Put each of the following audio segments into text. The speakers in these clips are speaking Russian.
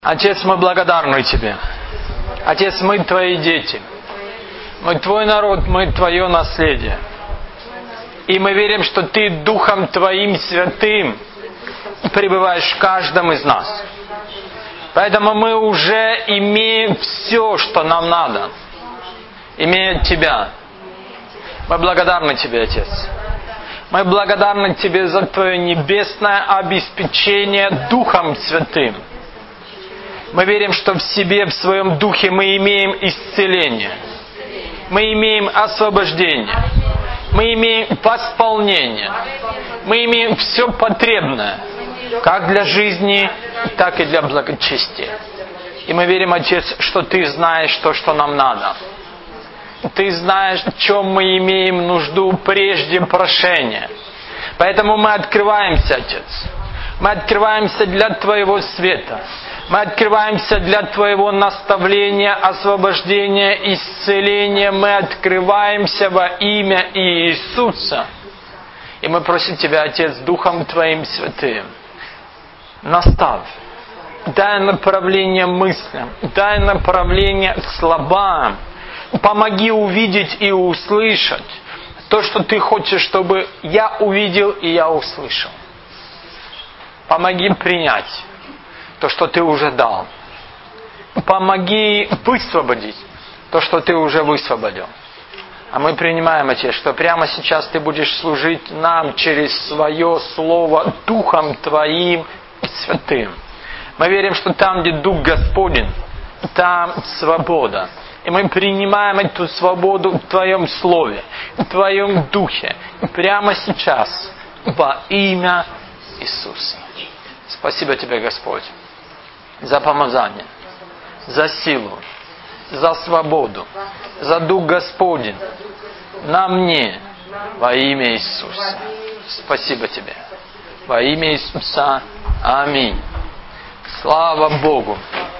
Отец, мы благодарны Тебе. Отец, мы Твои дети. Мы Твой народ, мы Твое наследие. И мы верим, что Ты Духом Твоим Святым пребываешь в каждом из нас. Поэтому мы уже имеем все, что нам надо. Имея Тебя. Мы благодарны Тебе, Отец. Мы благодарны Тебе за Твое небесное обеспечение Духом Святым. Мы верим, что в себе, в своем духе мы имеем исцеление. Мы имеем освобождение. Мы имеем восполнение. Мы имеем все потребное. Как для жизни, так и для благочестия. И мы верим, Отец, что Ты знаешь то, что нам надо. Ты знаешь, в чем мы имеем нужду прежде прошения. Поэтому мы открываемся, Отец. Мы открываемся для Твоего света. Мы открываемся для Твоего наставления, освобождения, исцеления. Мы открываемся во имя Иисуса. И мы просим Тебя, Отец, Духом Твоим Святым, наставь. Дай направление мыслям. Дай направление словам. Помоги увидеть и услышать то, что Ты хочешь, чтобы я увидел и я услышал. Помоги принять то, что Ты уже дал. Помоги высвободить то, что Ты уже высвободил. А мы принимаем, Отец, что прямо сейчас Ты будешь служить нам через Свое Слово Духом Твоим Святым. Мы верим, что там, где Дух Господень, там свобода. И мы принимаем эту свободу в Твоем Слове, в Твоем Духе, прямо сейчас, во имя Иисуса. Спасибо Тебе, Господь, за помазание, за силу, за свободу, за Дух Господень на мне, во имя Иисуса. Спасибо Тебе. Во имя Иисуса. Аминь. Слава Богу.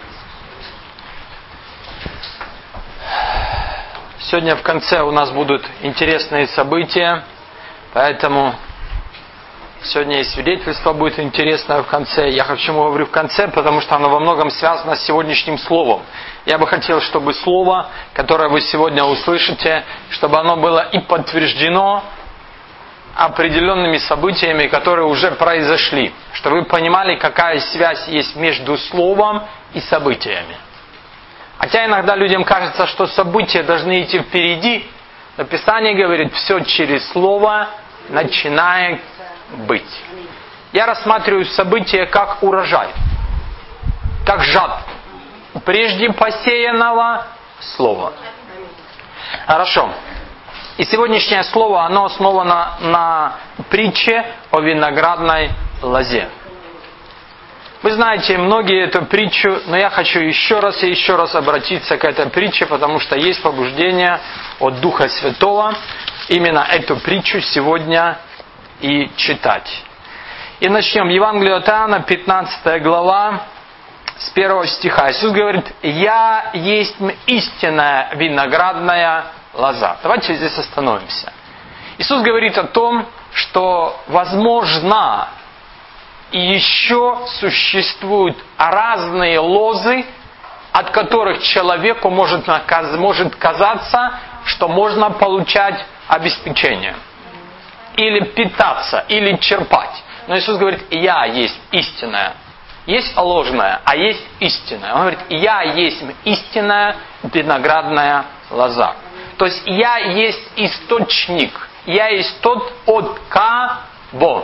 Сегодня в конце у нас будут интересные события, поэтому сегодня и свидетельство будет интересное в конце. Я почему говорю в конце, потому что оно во многом связано с сегодняшним словом. Я бы хотел, чтобы слово, которое вы сегодня услышите, чтобы оно было и подтверждено определенными событиями, которые уже произошли. Чтобы вы понимали, какая связь есть между словом и событиями. Хотя иногда людям кажется, что события должны идти впереди, но Писание говорит, все через слово начинает быть. Я рассматриваю события как урожай, как жатва, прежде посеянного слова. Хорошо. И сегодняшнее слово, оно основано на притче о виноградной лозе. Вы знаете, многие эту притчу, но я хочу еще раз обратиться к этой притче, потому что есть побуждение от Духа Святого именно эту притчу сегодня и читать. И начнем. Евангелие от Иоанна, 15 глава, с 1 стиха. Иисус говорит, «Я есть истинная виноградная лоза». Давайте здесь остановимся. Иисус говорит о том, что возможно, и еще существуют разные лозы, от которых человеку может казаться, что можно получать обеспечение. Или питаться, или черпать. Но Иисус говорит, я есть истинная. Есть ложная, а есть истинная. Он говорит, я есть истинная виноградная лоза. То есть я есть источник. Я есть тот, от кого.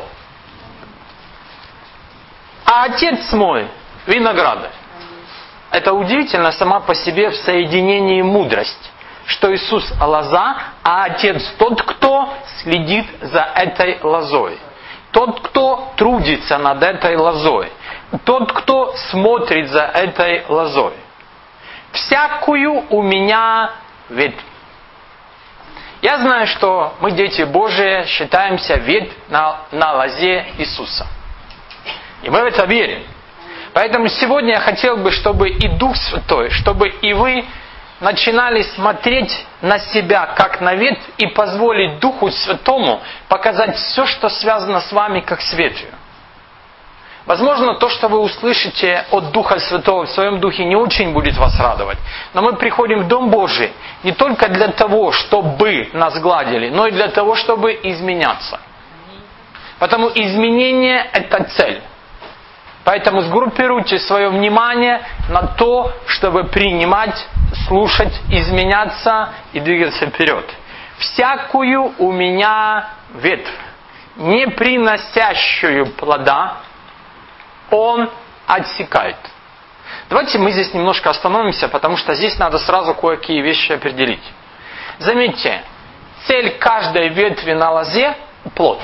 А Отец мой виноградарь. Это удивительно сама по себе в соединении мудрость. Что Иисус лоза, а Отец тот, кто следит за этой лозой. Тот, кто трудится над этой лозой. Тот, кто смотрит за этой лозой. Всякую у меня ветвь. Я знаю, что мы, дети Божии, считаемся ветвь на лозе Иисуса. И мы в это верим. Поэтому сегодня я хотел бы, чтобы и Дух Святой, чтобы и вы начинали смотреть на себя как на ветвь и позволить Духу Святому показать все, что связано с вами, как с ветвью. Возможно, то, что вы услышите от Духа Святого в своем духе, не очень будет вас радовать. Но мы приходим в Дом Божий не только для того, чтобы нас гладили, но и для того, чтобы изменяться. Потому изменение – это цель. Поэтому сгруппируйте свое внимание на то, чтобы принимать, слушать, изменяться и двигаться вперед. «Всякую у меня ветвь, не приносящую плода, он отсекает». Давайте мы здесь немножко остановимся, потому что здесь надо сразу кое-какие вещи определить. Заметьте, цель каждой ветви на лозе – плод.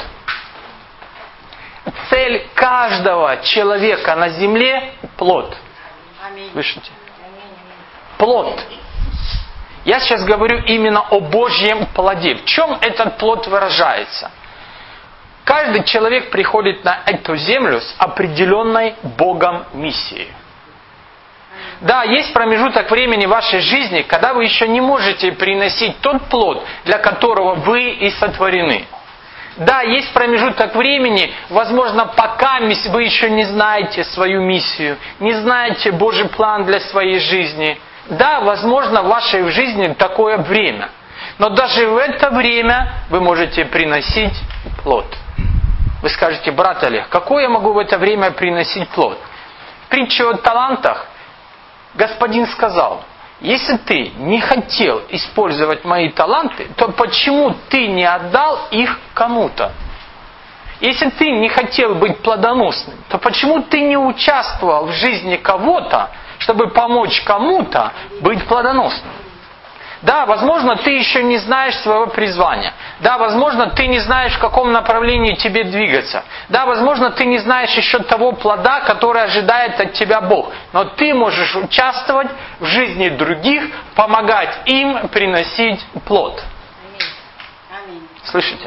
Цель каждого человека на земле – плод. Слышите? Плод. Я сейчас говорю именно о Божьем плоде. В чем этот плод выражается? Каждый человек приходит на эту землю с определенной Богом миссией. Да, есть промежуток времени в вашей жизни, когда вы еще не можете приносить тот плод, для которого вы и сотворены. Да, есть промежуток времени, возможно, пока вы еще не знаете свою миссию, не знаете Божий план для своей жизни. Да, возможно, в вашей жизни такое время. Но даже в это время вы можете приносить плод. Вы скажете: брат Олег, какой я могу в это время приносить плод? В притче о талантах Господин сказал: если ты не хотел использовать мои таланты, то почему ты не отдал их кому-то? Если ты не хотел быть плодоносным, то почему ты не участвовал в жизни кого-то, чтобы помочь кому-то быть плодоносным? Да, возможно, ты еще не знаешь своего призвания. Да, возможно, ты не знаешь, в каком направлении тебе двигаться. Да, возможно, ты не знаешь еще того плода, который ожидает от тебя Бог. Но ты можешь участвовать в жизни других, помогать им приносить плод. Слышите?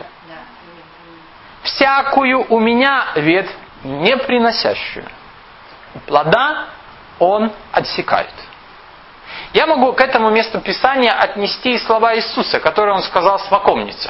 Всякую у меня ветвь, не приносящую плода, он отсекает. Я могу к этому месту Писания отнести и слова Иисуса, которые Он сказал смоковнице.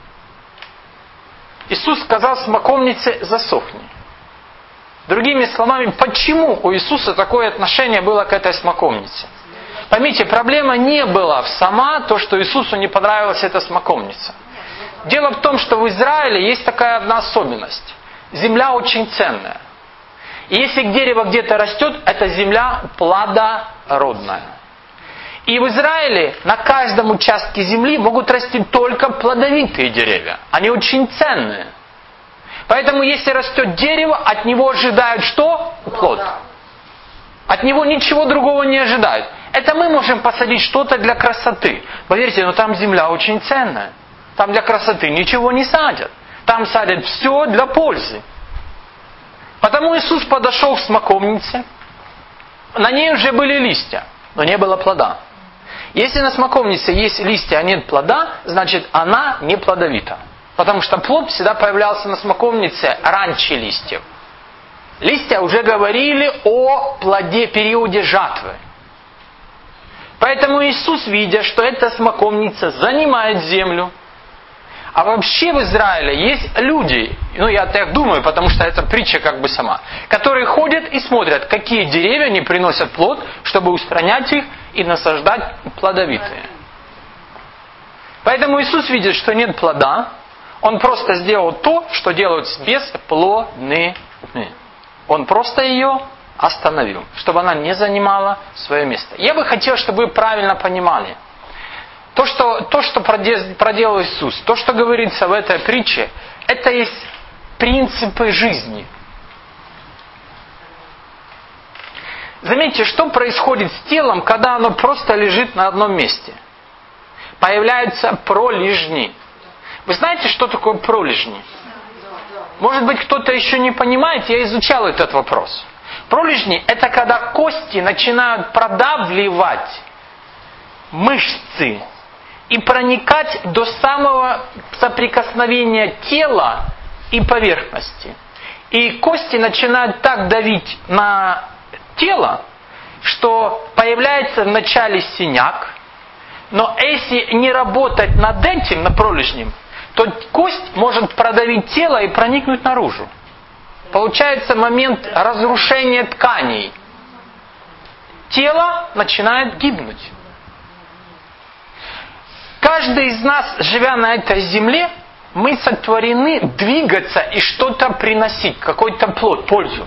Иисус сказал смоковнице: засохни. Другими словами, почему у Иисуса такое отношение было к этой смоковнице? Поймите, проблема не была в сама то, что Иисусу не понравилась эта смоковница. Дело в том, что в Израиле есть такая одна особенность. Земля очень ценная. И если дерево где-то растет, эта земля плодородная. И в Израиле на каждом участке земли могут расти только плодовитые деревья. Они очень ценные. Поэтому если растет дерево, от него ожидают что? Плод. От него ничего другого не ожидают. Это мы можем посадить что-то для красоты. Поверьте, но там земля очень ценная. Там для красоты ничего не садят. Там садят все для пользы. Потому Иисус подошел к смоковнице. На ней уже были листья, но не было плода. Если на смоковнице есть листья, а нет плода, значит она не плодовита. Потому что плод всегда появлялся на смоковнице раньше листьев. Листья уже говорили о плоде, периоде жатвы. Поэтому Иисус, видя, что эта смоковница занимает землю, а вообще в Израиле есть люди, я так думаю, потому что это притча как бы сама, которые ходят и смотрят, какие деревья не приносят плод, чтобы устранять их и насаждать плодовитые. Поэтому Иисус видит, что нет плода, Он просто сделал то, что делают с бесплодными. Он просто ее остановил, чтобы она не занимала свое место. Я бы хотел, чтобы вы правильно понимали. То, что проделал Иисус, то, что говорится в этой притче, это есть принципы жизни. Заметьте, что происходит с телом, когда оно просто лежит на одном месте. Появляются пролежни. Вы знаете, что такое пролежни? Может быть, кто-то еще не понимает, я изучал этот вопрос. Пролежни – это когда кости начинают продавливать мышцы и проникать до самого соприкосновения тела и поверхности. И кости начинают так давить на тело, что появляется вначале синяк, но если не работать над этим, над пролежнем, то кость может продавить тело и проникнуть наружу. получается момент разрушения тканей. Тело начинает гибнуть. Каждый из нас, живя на этой земле, мы сотворены двигаться и что-то приносить, какой-то плод, пользу.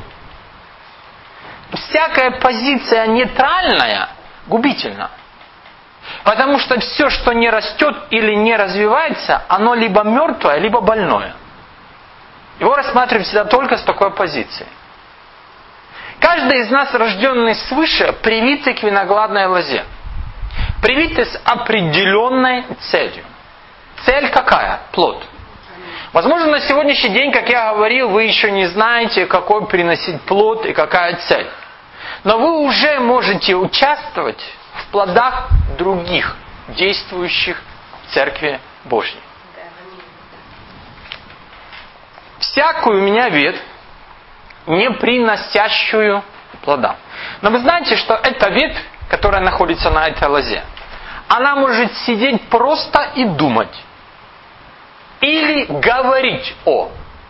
Всякая позиция нейтральная губительна. Потому что все, что не растет или не развивается, оно либо мертвое, либо больное. Его рассматривать всегда только с такой позиции. Каждый из нас, рожденный свыше, привитый к виноградной лозе. Привитый с определенной целью. Цель какая? Плод. Возможно, на сегодняшний день, как я говорил, вы еще не знаете, какой приносить плод и какая цель. Но вы уже можете участвовать в плодах других, действующих в Церкви Божьей. Всякую у меня ветвь, не приносящую плода. Но вы знаете, что эта ветвь, которая находится на этой лозе, она может сидеть просто и думать. Или говорить о.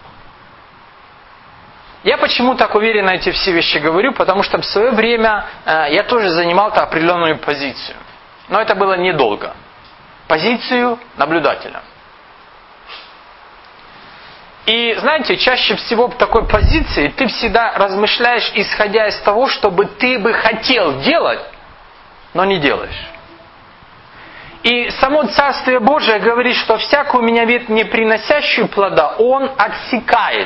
Я почему так уверенно эти все вещи говорю? Потому что в свое время я тоже занимал определенную позицию. Но это было недолго. Позицию наблюдателя. И знаете, чаще всего в такой позиции ты всегда размышляешь, исходя из того, чтобы ты бы хотел делать, но не делаешь. И само Царствие Божие говорит, что всякую у меня ветвь, не приносящую плода, Он отсекает.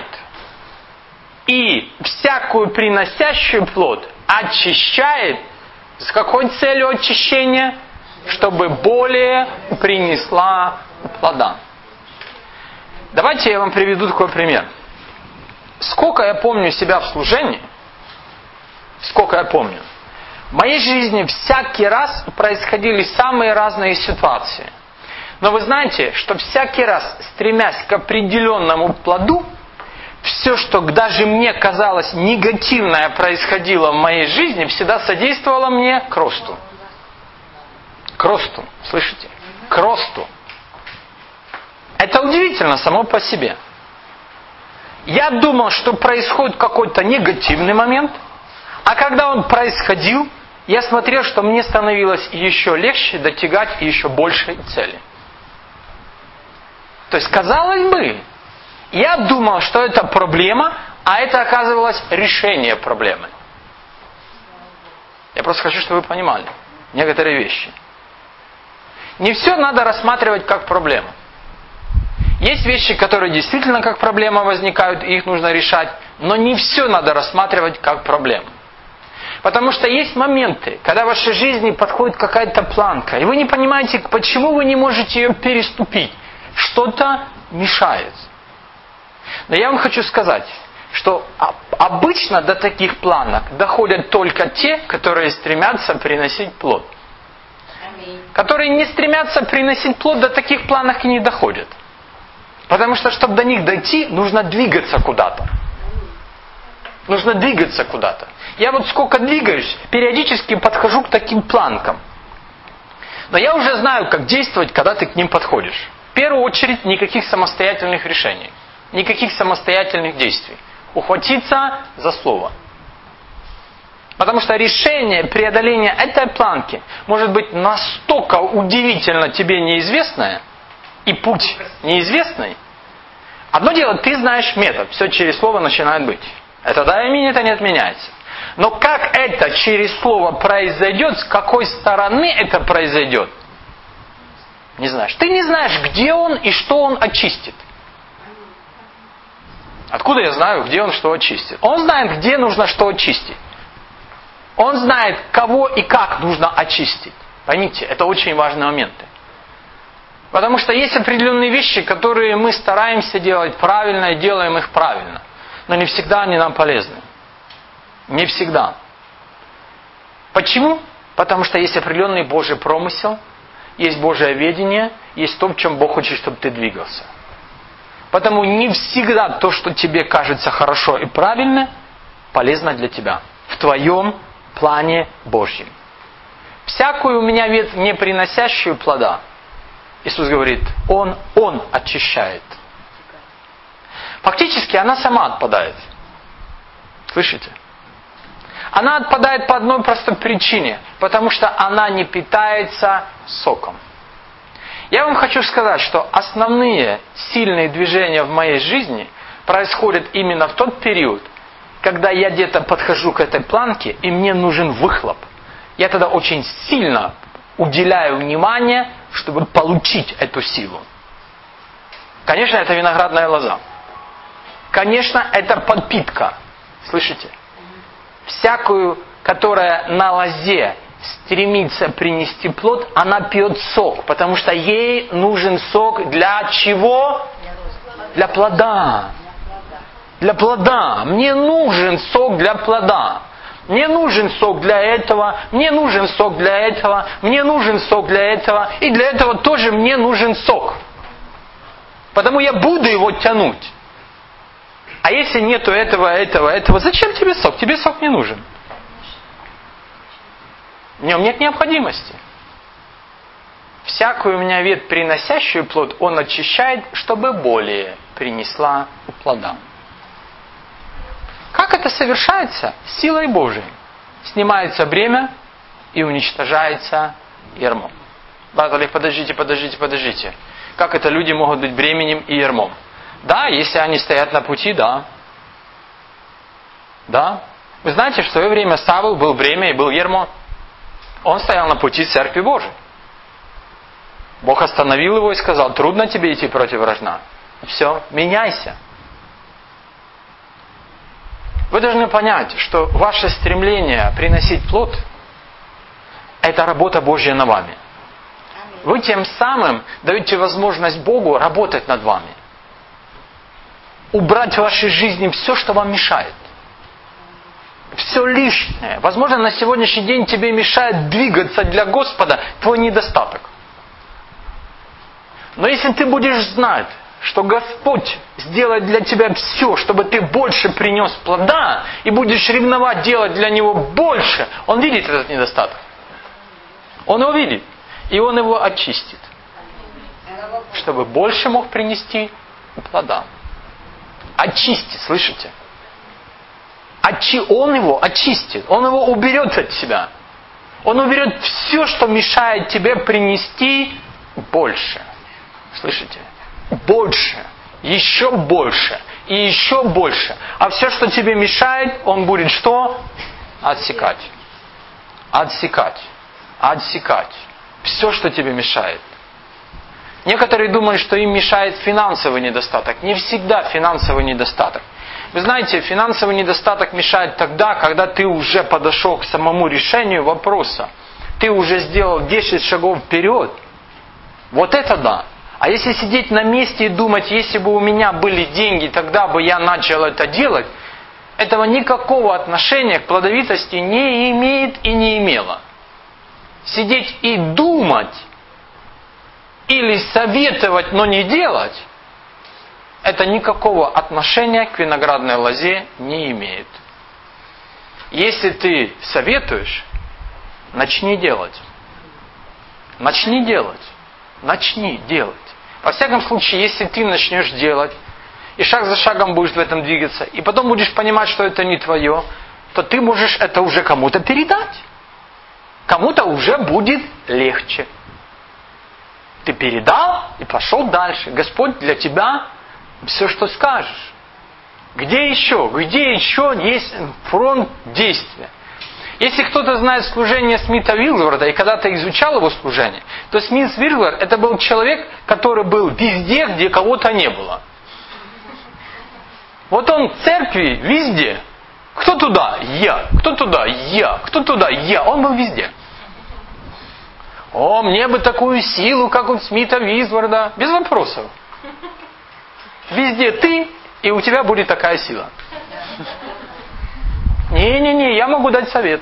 И всякую приносящую плод очищает. С какой целью очищения? Чтобы более принесла плода. Давайте я вам приведу такой пример. Сколько я помню себя в служении, сколько я помню, в моей жизни всякий раз происходили самые разные ситуации. Но вы знаете, что всякий раз, стремясь к определенному плоду, все, что даже мне казалось негативное происходило в моей жизни, всегда содействовало мне к росту. К росту, слышите? К росту. Это удивительно само по себе. Я думал, что происходит какой-то негативный момент, а когда он происходил, я смотрел, что мне становилось еще легче достигать еще большей цели. То есть, казалось бы, я думал, что это проблема, а это оказывалось решение проблемы. Я просто хочу, чтобы вы понимали некоторые вещи. Не все надо рассматривать как проблему. Есть вещи, которые действительно как проблема возникают, и их нужно решать, но не все надо рассматривать как проблему. Потому что есть моменты, когда в вашей жизни подходит какая-то планка, и вы не понимаете, почему вы не можете ее переступить. Что-то мешает. Но я вам хочу сказать, что обычно до таких планок доходят только те, которые стремятся приносить плод. Которые не стремятся приносить плод, до таких планок и не доходят. Потому что, чтобы до них дойти, нужно двигаться куда-то. Нужно двигаться куда-то. Я вот сколько двигаюсь, периодически подхожу к таким планкам. Но я уже знаю, как действовать, когда ты к ним подходишь. В первую очередь, никаких самостоятельных решений. Никаких самостоятельных действий. Ухватиться за слово. Потому что решение преодоления этой планки может быть настолько удивительно тебе неизвестное, и путь неизвестный. Одно дело, ты знаешь метод, все через слово начинает быть. Это да, аминь, это не отменяется. Но как это через слово произойдет, с какой стороны это произойдет, не знаешь. Ты не знаешь, где он и что он очистит. Откуда я знаю, где он что очистит? Он знает, где нужно что очистить. Он знает, кого и как нужно очистить. Поймите, это очень важные моменты. Потому что есть определенные вещи, которые мы стараемся делать правильно и делаем их правильно. Но не всегда они нам полезны. Не всегда. Почему? Потому что есть определенный Божий промысел, есть Божие ведение, есть то, в чем Бог хочет, чтобы ты двигался. Потому не всегда то, что тебе кажется хорошо и правильно, полезно для тебя. В твоем плане Божьем. Всякую у меня ветвь, не приносящую плода, Иисус говорит, Он очищает. Фактически она сама отпадает. Слышите? Она отпадает по одной простой причине. Потому что она не питается соком. Я вам хочу сказать, что основные сильные движения в моей жизни происходят именно в тот период, когда я где-то подхожу к этой планке, и мне нужен выхлоп. Я тогда очень сильно уделяю внимание, чтобы получить эту силу. Конечно, это виноградная лоза. Конечно, это подпитка. Слышите? Всякую, которая на лозе стремится принести плод, она пьет сок, потому что ей нужен сок для чего? Для плода. Для плода. Мне нужен сок для плода. Мне нужен сок для этого, мне нужен сок для этого, мне нужен сок для этого, и для этого тоже мне нужен сок. Потому я буду его тянуть. А если нету этого, зачем тебе сок? Тебе сок не нужен. В нем нет необходимости. Всякую у меня ветвь, приносящую плод, он очищает, чтобы более принесла плода. Как это совершается? Силой Божией. Снимается бремя и уничтожается ярмо. Брат Олег, подождите. Как это люди могут быть бременем и ярмом? Да, если они стоят на пути, да. Да. Вы знаете, что в свое время Савл был бремя и был ярмо. Он стоял на пути Церкви Божией. Бог остановил его и сказал: трудно тебе идти против вражда. Все, меняйся. Вы должны понять, что ваше стремление приносить плод – это работа Божья над вами. Вы тем самым даете возможность Богу работать над вами. Убрать в вашей жизни все, что вам мешает. Все лишнее. Возможно, на сегодняшний день тебе мешает двигаться для Господа твой недостаток. Но если ты будешь знать, что Господь сделает для тебя все, чтобы ты больше принес плода, и будешь ревновать делать для Него больше, Он видит этот недостаток. Он его видит. И Он его очистит. Чтобы больше мог принести плода. Очистит, слышите? Он его очистит. Он его уберет от себя. Он уберет все, что мешает тебе принести больше. Слышите? Больше. Еще больше. И еще больше. А все, что тебе мешает, он будет что? Отсекать. Отсекать. Отсекать. Все, что тебе мешает. Некоторые думают, что им мешает финансовый недостаток. Не всегда финансовый недостаток. Вы знаете, финансовый недостаток мешает тогда, когда ты уже подошел к самому решению вопроса. Ты уже сделал 10 шагов вперед. Вот это да. А если сидеть на месте и думать, если бы у меня были деньги, тогда бы я начал это делать, этого никакого отношения к плодовитости не имеет и не имело. Сидеть и думать, или советовать, но не делать, это никакого отношения к виноградной лозе не имеет. Если ты советуешь, начни делать. Начни делать. Начни делать. Во всяком случае, если ты начнешь делать, и шаг за шагом будешь в этом двигаться, и потом будешь понимать, что это не твое, то ты можешь это уже кому-то передать. Кому-то уже будет легче. Ты передал и пошел дальше. Господь для тебя все, что скажешь. Где еще есть фронт действия? Если кто-то знает служение Смита Вигглсворта и когда-то изучал его служение, то Смит Вигглсворт это был человек, который был везде, где кого-то не было. Вот он в церкви везде. Кто туда? Я. Кто туда? Я. Кто туда? Я. Он был везде. О, мне бы такую силу, как у Смита Вигглсворта. Без вопросов. Везде ты, и у тебя будет такая сила. Не, я могу дать совет.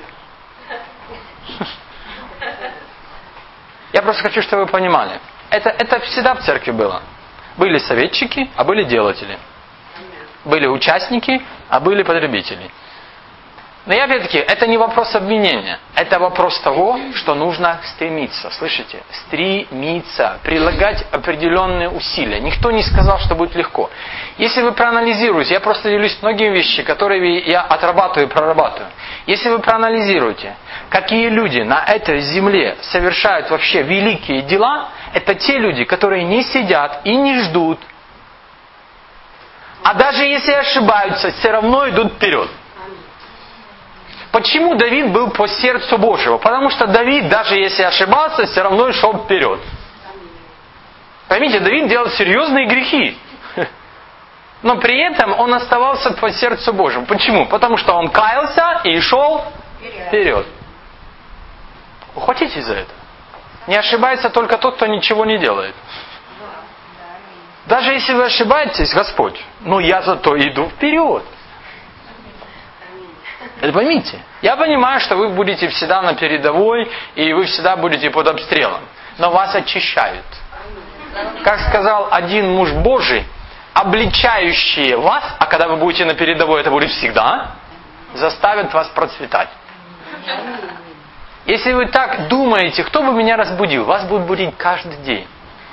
Я просто хочу, чтобы вы понимали. Это всегда в церкви было. Были советчики, а были делатели. Были участники, а были потребители. Но и опять-таки, это не вопрос обвинения. Это вопрос того, что нужно стремиться. Слышите? Стремиться. Прилагать определенные усилия. Никто не сказал, что будет легко. Если вы проанализируете, я просто делюсь многими вещами, которые я отрабатываю и прорабатываю. Если вы проанализируете, какие люди на этой земле совершают вообще великие дела, это те люди, которые не сидят и не ждут. А даже если ошибаются, все равно идут вперед. Почему Давид был по сердцу Божьему? Потому что Давид, даже если ошибался, все равно шел вперед. Поймите, Давид делал серьезные грехи. Но при этом он оставался по сердцу Божьему. Почему? Потому что он каялся и шел вперед. Ухватитесь за это. Не ошибается только тот, кто ничего не делает. Даже если вы ошибаетесь, Господь, но я зато иду вперед. Это поймите. Я понимаю, что вы будете всегда на передовой, и вы всегда будете под обстрелом. Но вас очищают. Как сказал один муж Божий, обличающие вас, а когда вы будете на передовой, это будет всегда, заставят вас процветать. Если вы так думаете, кто бы меня разбудил? Вас будут будить каждый день.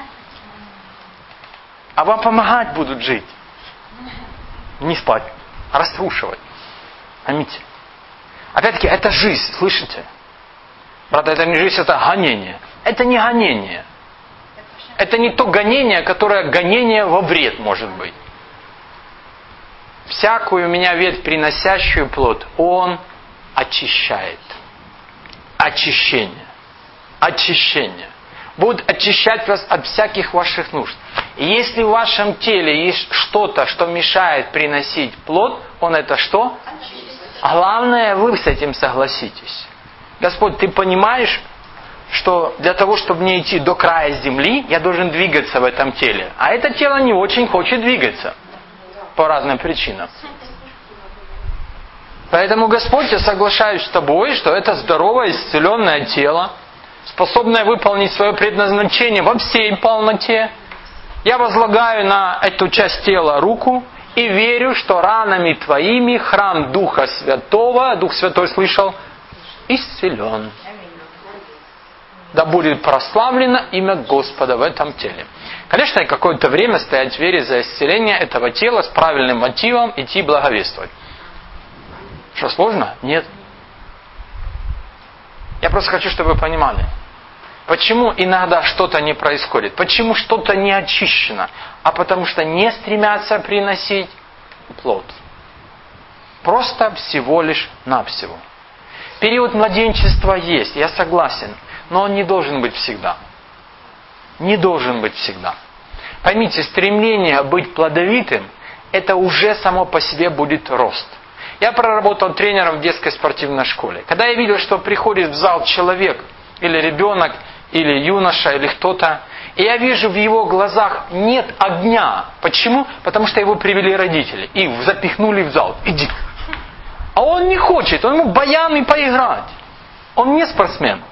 А вам помогать будут жить. Не спать, а раструшивать. Поймите. Опять-таки, это жизнь, слышите? Правда, это не жизнь, это гонение. Это не гонение. Это не то гонение, которое гонение во вред может быть. Всякую у меня ветвь, приносящую плод, Он очищает. Очищение. Очищение. Будут очищать вас от всяких ваших нужд. И если в вашем теле есть что-то, что мешает приносить плод, Он это что? Главное, вы с этим согласитесь. Господь, Ты понимаешь, что для того, чтобы мне идти до края земли, я должен двигаться в этом теле. А это тело не очень хочет двигаться. По разным причинам. Поэтому, Господь, я соглашаюсь с Тобой, что это здоровое, исцеленное тело, способное выполнить свое предназначение во всей полноте. Я возлагаю на эту часть тела руку и верю, что ранами Твоими храм Духа Святого, Дух Святой слышал, исцелен. Да будет прославлено имя Господа в этом теле. Конечно, какое-то время стоять в вере за исцеление этого тела с правильным мотивом идти благовествовать. Что, сложно? Нет. Я просто хочу, чтобы вы понимали. Почему иногда что-то не происходит? Почему что-то не очищено? А потому что не стремятся приносить плод. Просто всего лишь навсего. Период младенчества есть, я согласен. Но он не должен быть всегда. Не должен быть всегда. Поймите, стремление быть плодовитым, это уже само по себе будет рост. Я проработал тренером в детской спортивной школе. Когда я видел, что приходит в зал человек, или ребенок, или юноша, или кто-то, и я вижу в его глазах нет огня. Почему? Потому что его привели родители и запихнули в зал. Иди. А он не хочет, он ему баян и поиграть. Он не спортсмен.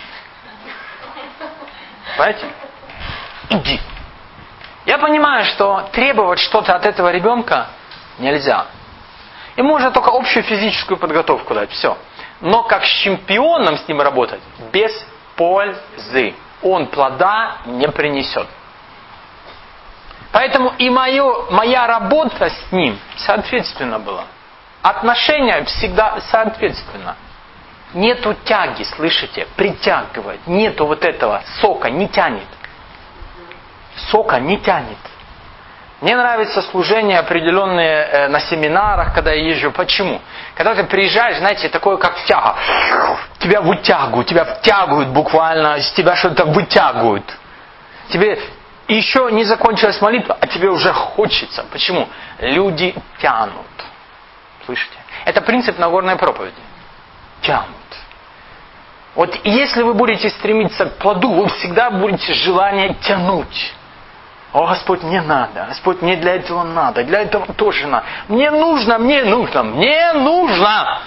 Понимаете? Иди. Я понимаю, что требовать что-то от этого ребенка нельзя. Ему можно только общую физическую подготовку дать. Все. Но как с чемпионом с ним работать без пользы. Он плода не принесет. Поэтому и моя работа с ним соответственно была. Отношения всегда соответственно. Нету тяги, слышите? Притягивает. Нету вот этого сока, не тянет. Сока не тянет. Мне нравится служение определенные на семинарах, когда я езжу. Почему? Когда ты приезжаешь, знаете, такое как тяга. Тебя вытягивают, тебя втягивают буквально, из тебя что-то вытягивают. Тебе еще не закончилась молитва, а тебе уже хочется. Почему? Люди тянут. Слышите? Это принцип Нагорной проповеди. Тянут. Вот если вы будете стремиться к плоду, вы всегда будете желание тянуть. О, Господь, мне надо. Господь, мне для этого надо. Для этого тоже надо. Мне нужно, мне нужно, мне нужно.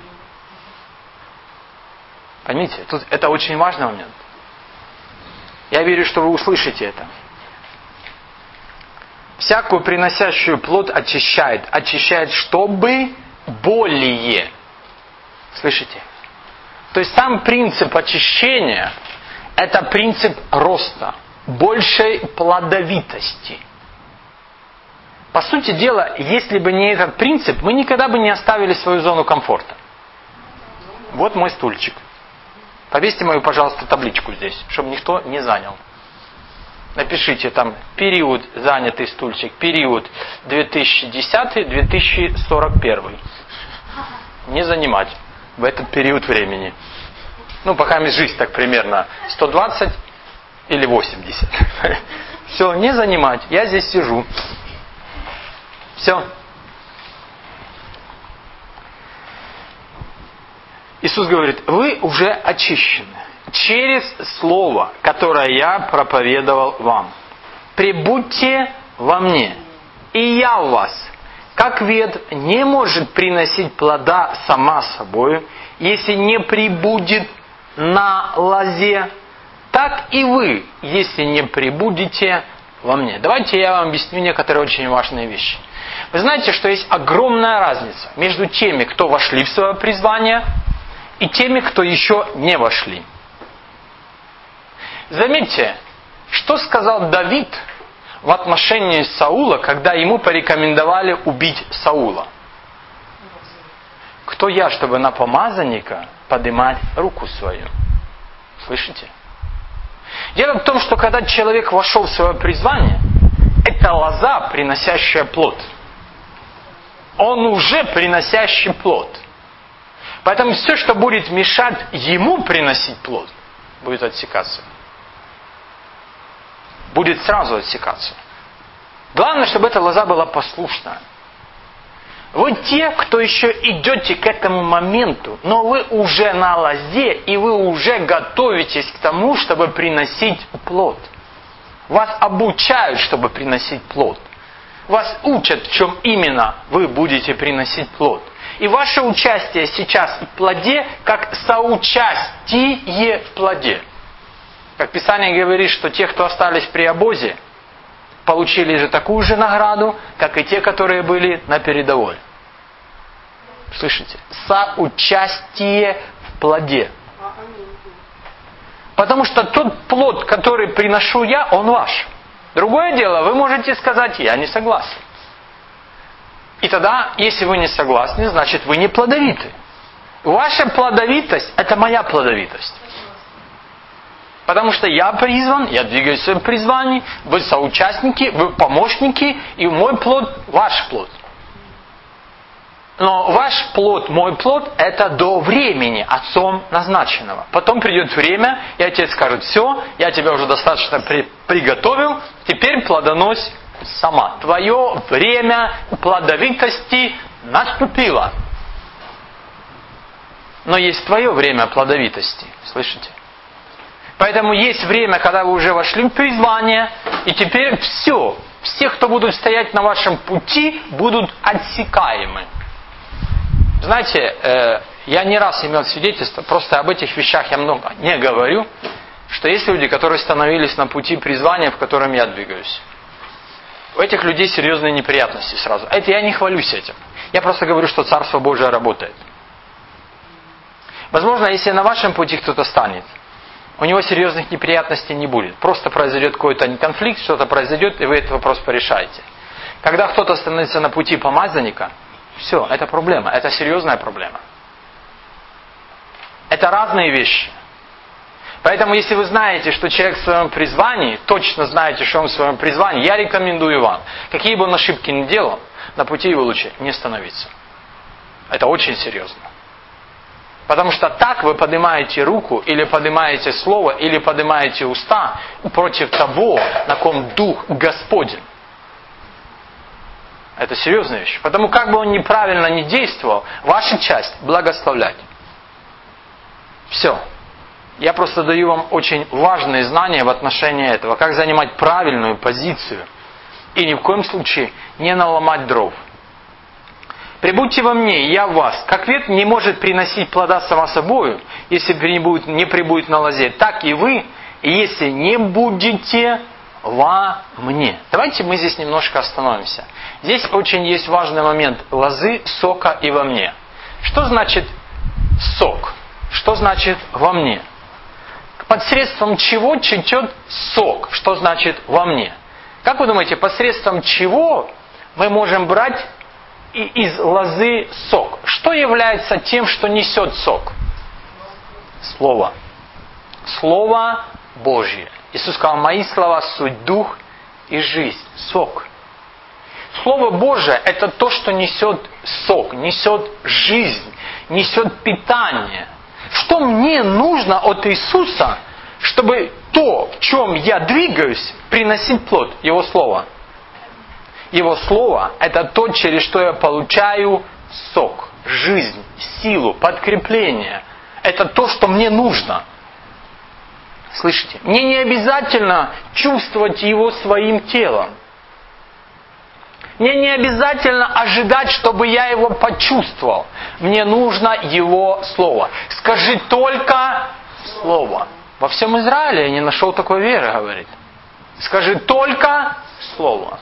Поймите, тут это очень важный момент. Я верю, что вы услышите это. Всякую приносящую плод очищает. Очищает, чтобы более Слышите? То есть сам принцип очищения – это принцип роста, большей плодовитости. По сути дела, если бы не этот принцип, мы никогда бы не оставили свою зону комфорта. Вот мой стульчик. Повесьте мою, пожалуйста, табличку здесь, чтобы никто не занял. Напишите там период занятый стульчик, период 2010-2041. Не занимать в этот период времени. Ну, пока мне жизнь так примерно 120 или 80. Все, не занимать. Я здесь сижу. Все. Иисус говорит, вы уже очищены через слово, которое я проповедовал вам. Прибудьте во мне, и я в вас. Как ветвь не может приносить плода сама собою, если не прибудет на лозе, так и вы, если не прибудете во мне. Давайте я вам объясню некоторые очень важные вещи. Вы знаете, что есть огромная разница между теми, кто вошли в свое призвание, и теми, кто еще не вошли. Заметьте, что сказал Давид в отношении Саула, когда ему порекомендовали убить Саула. Кто я, чтобы на помазанника поднимать руку свою? Слышите? Дело в том, что когда человек вошел в свое призвание, это лоза, приносящая плод. Он уже приносящий плод. Поэтому все, что будет мешать ему приносить плод, будет отсекаться. Будет сразу отсекаться. Главное, чтобы эта лоза была послушна. Вы те, кто еще идете к этому моменту, но вы уже на лозе, и вы уже готовитесь к тому, чтобы приносить плод. Вас обучают, чтобы приносить плод. Вас учат, в чем именно вы будете приносить плод. И ваше участие сейчас в плоде, как соучастие в плоде. Как Писание говорит, что те, кто остались при обозе, получили же такую же награду, как и те, которые были на передовой. Слышите? Соучастие в плоде. Потому что тот плод, который приношу я, он ваш. Другое дело, вы можете сказать, я не согласен. И тогда, если вы не согласны, значит вы не плодовиты. Ваша плодовитость – это моя плодовитость. Потому что я призван, я двигаюсь в своем призвании, вы соучастники, вы помощники, и мой плод – ваш плод. Но ваш плод, мой плод – это до времени Отцом назначенного. Потом придет время, и Отец скажет, все, я тебя уже достаточно приготовил, теперь плодонось сама. Твое время плодовитости наступило. Но есть твое время плодовитости. Слышите? Поэтому есть время, когда вы уже вошли в призвание, и теперь все. Все, кто будут стоять на вашем пути, будут отсекаемы. Знаете, я не раз имел свидетельство, просто об этих вещах я много не говорю, что есть люди, которые становились на пути призвания, в котором я двигаюсь. У этих людей серьезные неприятности сразу. Это я не хвалюсь этим. Я просто говорю, что Царство Божие работает. Возможно, если на вашем пути кто-то станет, у него серьезных неприятностей не будет. Просто произойдет какой-то конфликт, что-то произойдет, и вы этот вопрос порешаете. Когда кто-то становится на пути помазанника, все, это проблема, это серьезная проблема. Это разные вещи. Поэтому, если вы знаете, что человек в своем призвании, точно знаете, что он в своем призвании, я рекомендую вам, какие бы он ошибки ни делал, на пути его лучше не становиться. Это очень серьезно. Потому что так вы поднимаете руку, или поднимаете слово, или поднимаете уста против того, на ком Дух Господень. Это серьезная вещь. Потому как бы он неправильно не действовал, ваша часть благословлять. Все. Я просто даю вам очень важные знания в отношении этого. Как занимать правильную позицию. И ни в коем случае не наломать дров. Прибудьте во мне, и я в вас. Как ветвь не может приносить плода сама собою, если не прибудет на лозе, так и вы, если не будете во мне. Давайте мы здесь немножко остановимся. Здесь очень есть важный момент лозы, сока и во мне. Что значит сок. Что значит во мне? Посредством чего течет сок? Что значит во мне? Как вы думаете, посредством чего мы можем брать из лозы сок? Что является тем, что несет сок? Слово. Слово Божье. Иисус сказал: мои слова суть дух и жизнь. Сок. Слово Божие – это то, что несет сок, несет жизнь, несет питание. Что мне нужно от Иисуса, чтобы то, в чем я двигаюсь, приносить плод? Его Слово. Его Слово – это то, через что я получаю сок, жизнь, силу, подкрепление. Это то, что мне нужно. Слышите? Мне не обязательно чувствовать его своим телом. Мне не обязательно ожидать, чтобы я его почувствовал. Мне нужно его слово. Скажи только слово. Во всем Израиле я не нашел такой веры, говорит. Скажи только слово.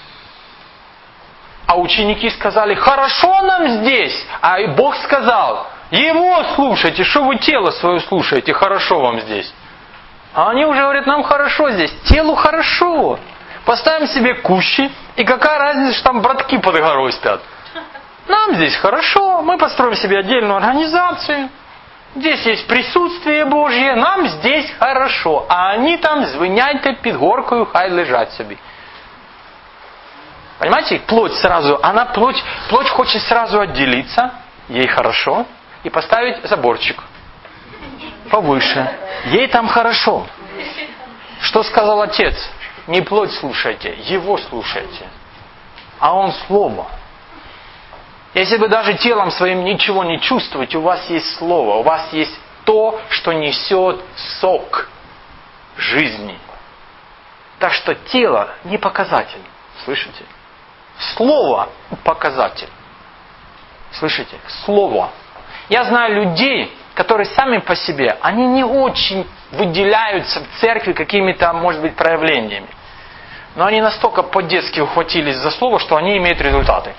А ученики сказали: хорошо нам здесь. А и Бог сказал: его слушайте, что вы тело свое слушаете, хорошо вам здесь. А они уже говорят: нам хорошо здесь, телу хорошо. Поставим себе кущи, и какая разница, что там братки под горой спят. Нам здесь хорошо, мы построим себе отдельную организацию. Здесь есть присутствие Божье, нам здесь хорошо. А они там звиняйте під горкою, хай лежать собі. Понимаете, плоть сразу, плоть хочет сразу отделиться, ей хорошо, и поставить заборчик повыше. Ей там хорошо. Что сказал Отец? Не плоть слушайте, Его слушайте. А Он Слово. Если вы даже телом своим ничего не чувствуете, у вас есть Слово, у вас есть то, что несет сок жизни. Так что тело не показатель. Слышите? Слово показатель. Слышите? Слово. Я знаю людей, которые сами по себе, они не очень выделяются в церкви какими-то, может быть, проявлениями. Но они настолько по-детски ухватились за слово, что они имеют результаты.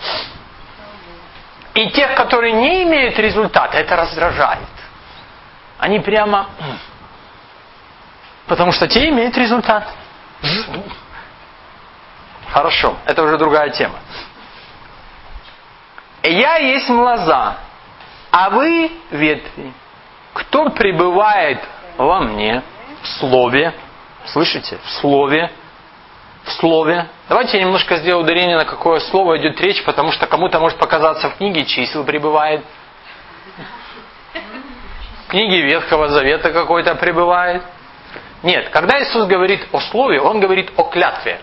И тех, которые не имеют результата, это раздражает. Они прямо... Потому что те имеют результат. Хорошо, это уже другая тема. Я есть лоза, а вы ветви. Кто пребывает во мне, в Слове, слышите, в Слове, Давайте я немножко сделаю ударение, на какое слово идет речь, потому что кому-то может показаться в книге чисел пребывает, в книге Ветхого Завета какой-то пребывает. Нет, когда Иисус говорит о Слове, Он говорит о клятве.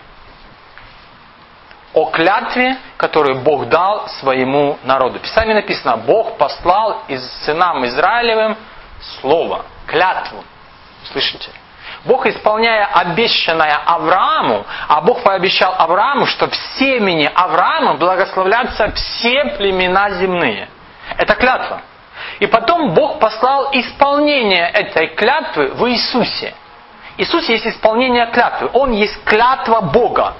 О клятве, которую Бог дал своему народу. В Писании написано: Бог послал сынам Израилевым Слово, клятву. Слышите? Бог, исполняя обещанное Аврааму, а Бог пообещал Аврааму, что в семени Авраама благословлятся все племена земные. Это клятва. И потом Бог послал исполнение этой клятвы в Иисусе. Иисус есть исполнение клятвы. Он есть клятва Бога.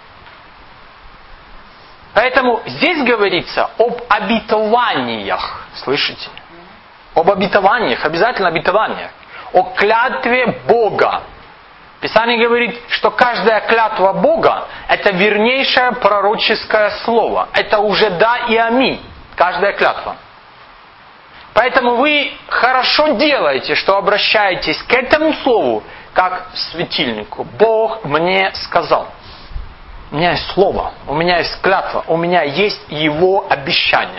Поэтому здесь говорится об обетованиях. Слышите? Об обетованиях, обязательно обетованиях. О клятве Бога. Писание говорит, что каждая клятва Бога – это вернейшее пророческое слово. Это уже да и аминь. Каждая клятва. Поэтому вы хорошо делаете, что обращаетесь к этому слову, как к светильнику. Бог мне сказал. У меня есть слово, у меня есть клятва, у меня есть Его обещание.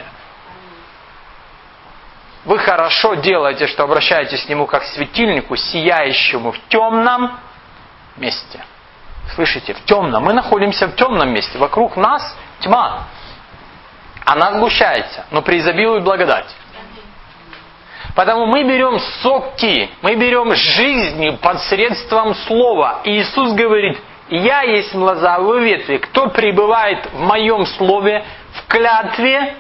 Вы хорошо делаете, что обращаетесь к Нему как к светильнику, сияющему в темном месте. Слышите? В темном. Мы находимся в темном месте. Вокруг нас тьма. Она сгущается, но преизобилует благодать. Потому мы берем соки, мы берем жизни посредством слова. И Иисус говорит: я есть лоза, а вы ветви. Кто пребывает в моем слове, в клятве,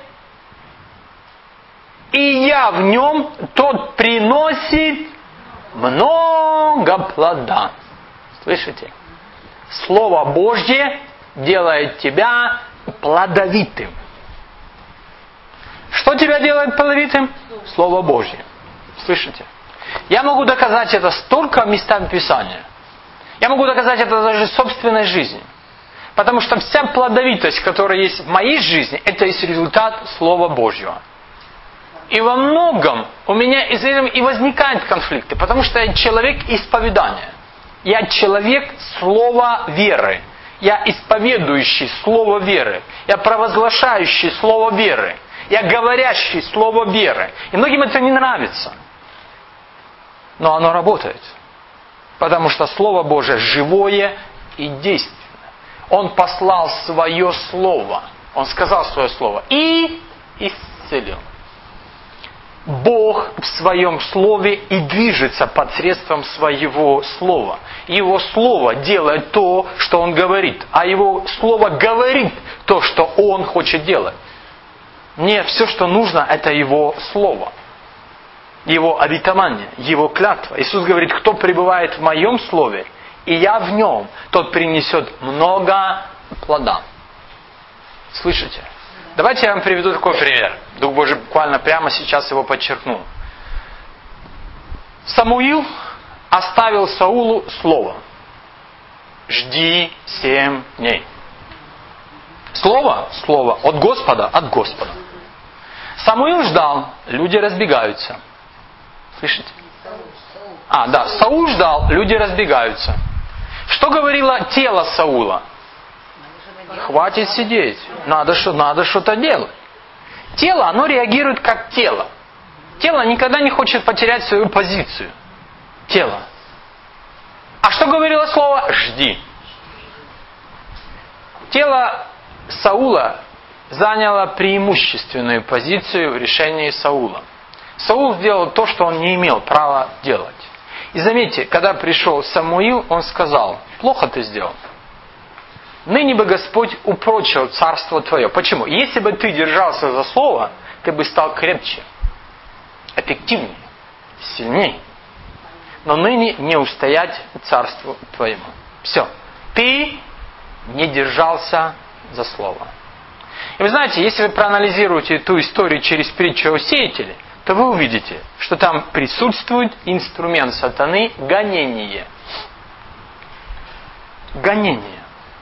и я в нем, тот приносит много плода. Слышите? Слово Божье делает тебя плодовитым. Что тебя делает плодовитым? Слово Божье. Слышите? Я могу доказать это столько местами Писания. Я могу доказать это даже в собственной жизни. Потому что вся плодовитость, которая есть в моей жизни, это есть результат Слова Божьего. И во многом у меня из-за этого и возникают конфликты, потому что я человек исповедания. Я человек слова веры. Я исповедующий слово веры. Я провозглашающий слово веры. Я говорящий слово веры. И многим это не нравится. Но оно работает. Потому что Слово Божие живое и действенное. Он послал свое слово. Он сказал свое слово. И исцелил. Бог в своем слове и движется посредством своего слова. Его слово делает то, что он говорит. А его слово говорит то, что он хочет делать. Мне все, что нужно, это его слово. Его обетование, его клятва. Иисус говорит, кто пребывает в моем слове, и я в нем, тот принесет много плода. Слышите? Давайте я вам приведу такой пример. Дух Божий буквально прямо сейчас его подчеркнул. Самуил оставил Саулу слово. Жди 7 дней. Слово от Господа, от Господа. Самуил ждал, люди разбегаются. Слышите? Саул ждал, люди разбегаются. Что говорило тело Саула? Хватит сидеть. Надо что-то делать. Тело, оно реагирует как тело. Тело никогда не хочет потерять свою позицию. Тело. А что говорило слово? Жди. Тело Саула заняло преимущественную позицию в решении Саула. Саул сделал то, что он не имел права делать. И заметьте, когда пришел Самуил, он сказал, плохо ты сделал. Ныне бы Господь упрочил царство твое. Почему? Если бы ты держался за слово, ты бы стал крепче, эффективнее, сильнее. Но ныне не устоять царству твоему. Все. Ты не держался за слово. И вы знаете, если вы проанализируете эту историю через притчу о сеятеле, то вы увидите, что там присутствует инструмент сатаны – гонение. Гонение.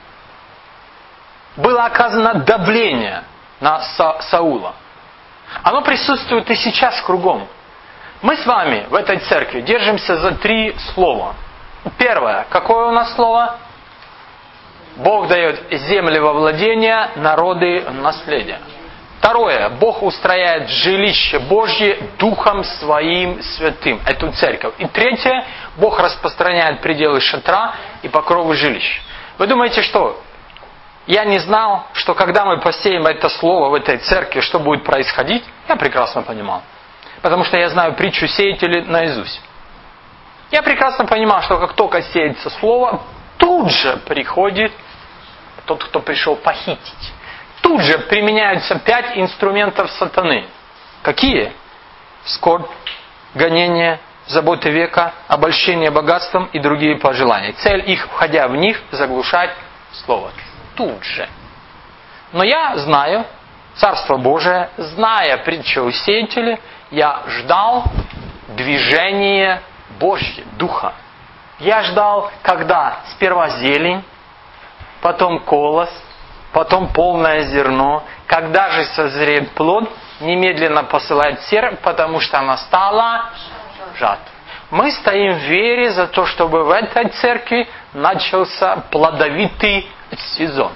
Было оказано давление на Саула. Оно присутствует и сейчас кругом. Мы с вами в этой церкви держимся за 3 слова. Первое. Какое у нас слово? Бог дает земли во владение, народы в наследие. Второе. Бог устрояет жилище Божье Духом Своим Святым. Эту церковь. И третье. Бог распространяет пределы шатра и покровы жилищ. Вы думаете, что? Я не знал, что когда мы посеем это слово в этой церкви, что будет происходить? Я прекрасно понимал. Потому что я знаю притчу сеятеля наизусть. Я прекрасно понимал, что как только сеется слово, тут же приходит тот, кто пришел похитить. Тут же применяются 5 инструментов сатаны. Какие? Скорбь, гонение, заботы века, обольщение богатством и другие пожелания. Цель их, входя в них, заглушать слово. Тут же. Но я знаю, Царство Божие, зная притчу о сеятеле, я ждал движения Божьего Духа. Я ждал, когда сперва зелень, потом колос, потом полное зерно. Когда же созреет плод, немедленно посылает серп, потому что она стала жатвой. Мы стоим в вере за то, чтобы в этой церкви начался плодовитый сезон.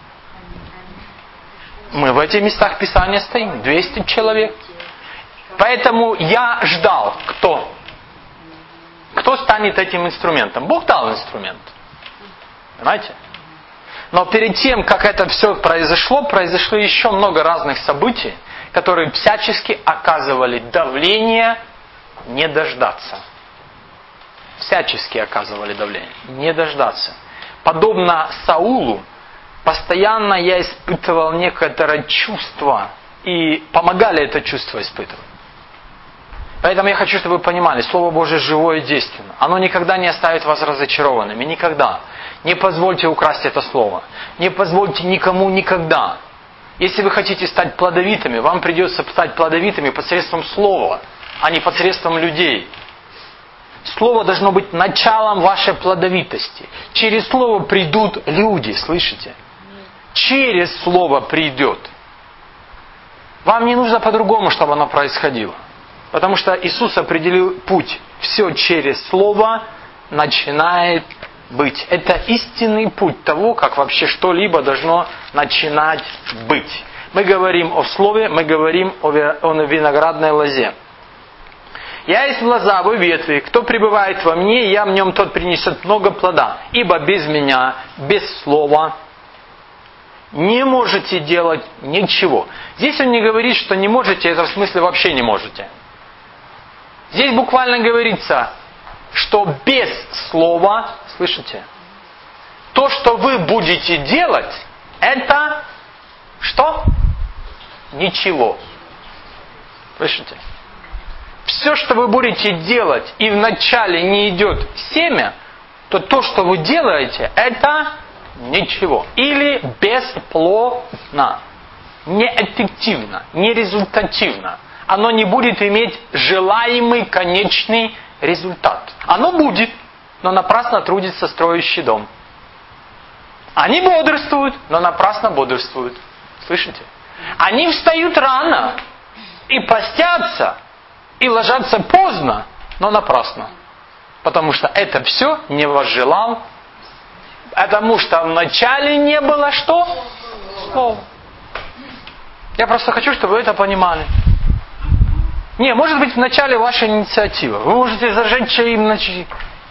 Мы в этих местах Писания стоим, 200 человек. Поэтому я ждал, кто? Кто станет этим инструментом? Бог дал инструмент. Понимаете? Но перед тем, как это все произошло еще много разных событий, которые всячески оказывали давление не дождаться. Всячески оказывали давление. Не дождаться. Подобно Саулу, постоянно я испытывал некоторое чувство, и помогали это чувство испытывать. Поэтому я хочу, чтобы вы понимали, Слово Божие живое и действенно. Оно никогда не оставит вас разочарованными. Никогда. Не позвольте украсть это Слово. Не позвольте никому никогда Если вы хотите стать плодовитыми, вам придется стать плодовитыми посредством слова, а не посредством людей. Слово должно быть началом вашей плодовитости. Через слово придут люди, слышите? Через слово придет. Вам не нужно по-другому, чтобы оно происходило. Потому что Иисус определил путь. Все через слово начинает быть. Это истинный путь того, как вообще что-либо должно начинать быть. Мы говорим о слове, мы говорим о виноградной лозе. «Я есть лоза, вы ветви, кто пребывает во мне, я в нем, тот принесет много плода. Ибо без меня, без слова, не можете делать ничего». Здесь он не говорит, что не можете, это в смысле вообще не можете. Здесь буквально говорится, что без слова, слышите, то, что вы будете делать, это что? Ничего. Слышите? Все, что вы будете делать, и вначале не идет семя, то то, что вы делаете, это ничего. Или бесплодно, неэффективно, нерезультативно. Оно не будет иметь желаемый конечный результат. Оно будет, но напрасно трудится строящий дом. Они бодрствуют, но напрасно бодрствуют. Слышите? Они встают рано и постятся, и ложатся поздно, но напрасно. Потому что это все не возжелал, потому что вначале не было что? Слова. Я просто хочу, чтобы вы это понимали. Не, может быть, вначале ваша инициатива. Вы можете зажечь им ночи.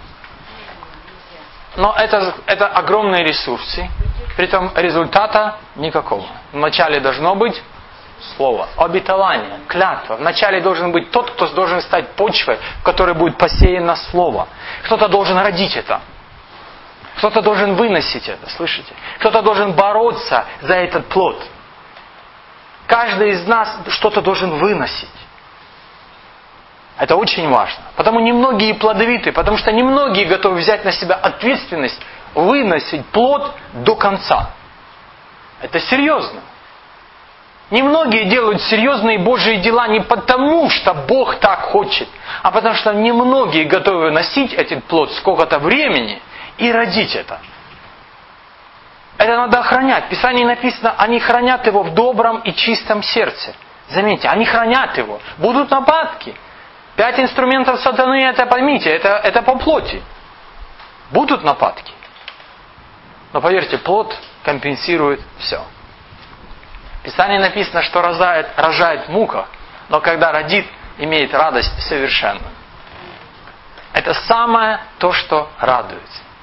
Но это огромные ресурсы. Притом результата никакого. Вначале должно быть слово, обетование, клятва. Вначале должен быть тот, кто должен стать почвой, в которой будет посеяно слово. Кто-то должен родить это. Кто-то должен выносить это, слышите? Кто-то должен бороться за этот плод. Каждый из нас что-то должен выносить. Это очень важно. Потому немногие плодовиты, потому что немногие готовы взять на себя ответственность выносить плод до конца. Это серьезно. Немногие делают серьезные Божьи дела не потому, что Бог так хочет, а потому что немногие готовы носить этот плод сколько-то времени и родить это. Это надо охранять. В Писании написано, они хранят его в добром и чистом сердце. Заметьте, они хранят его. Будут нападки. 5 инструментов сатаны, это поймите, это по плоти. Будут нападки. Но поверьте, плод компенсирует все. В Писании написано, что рожает в муках, но когда родит, имеет радость совершенную. Это самое то, что радует.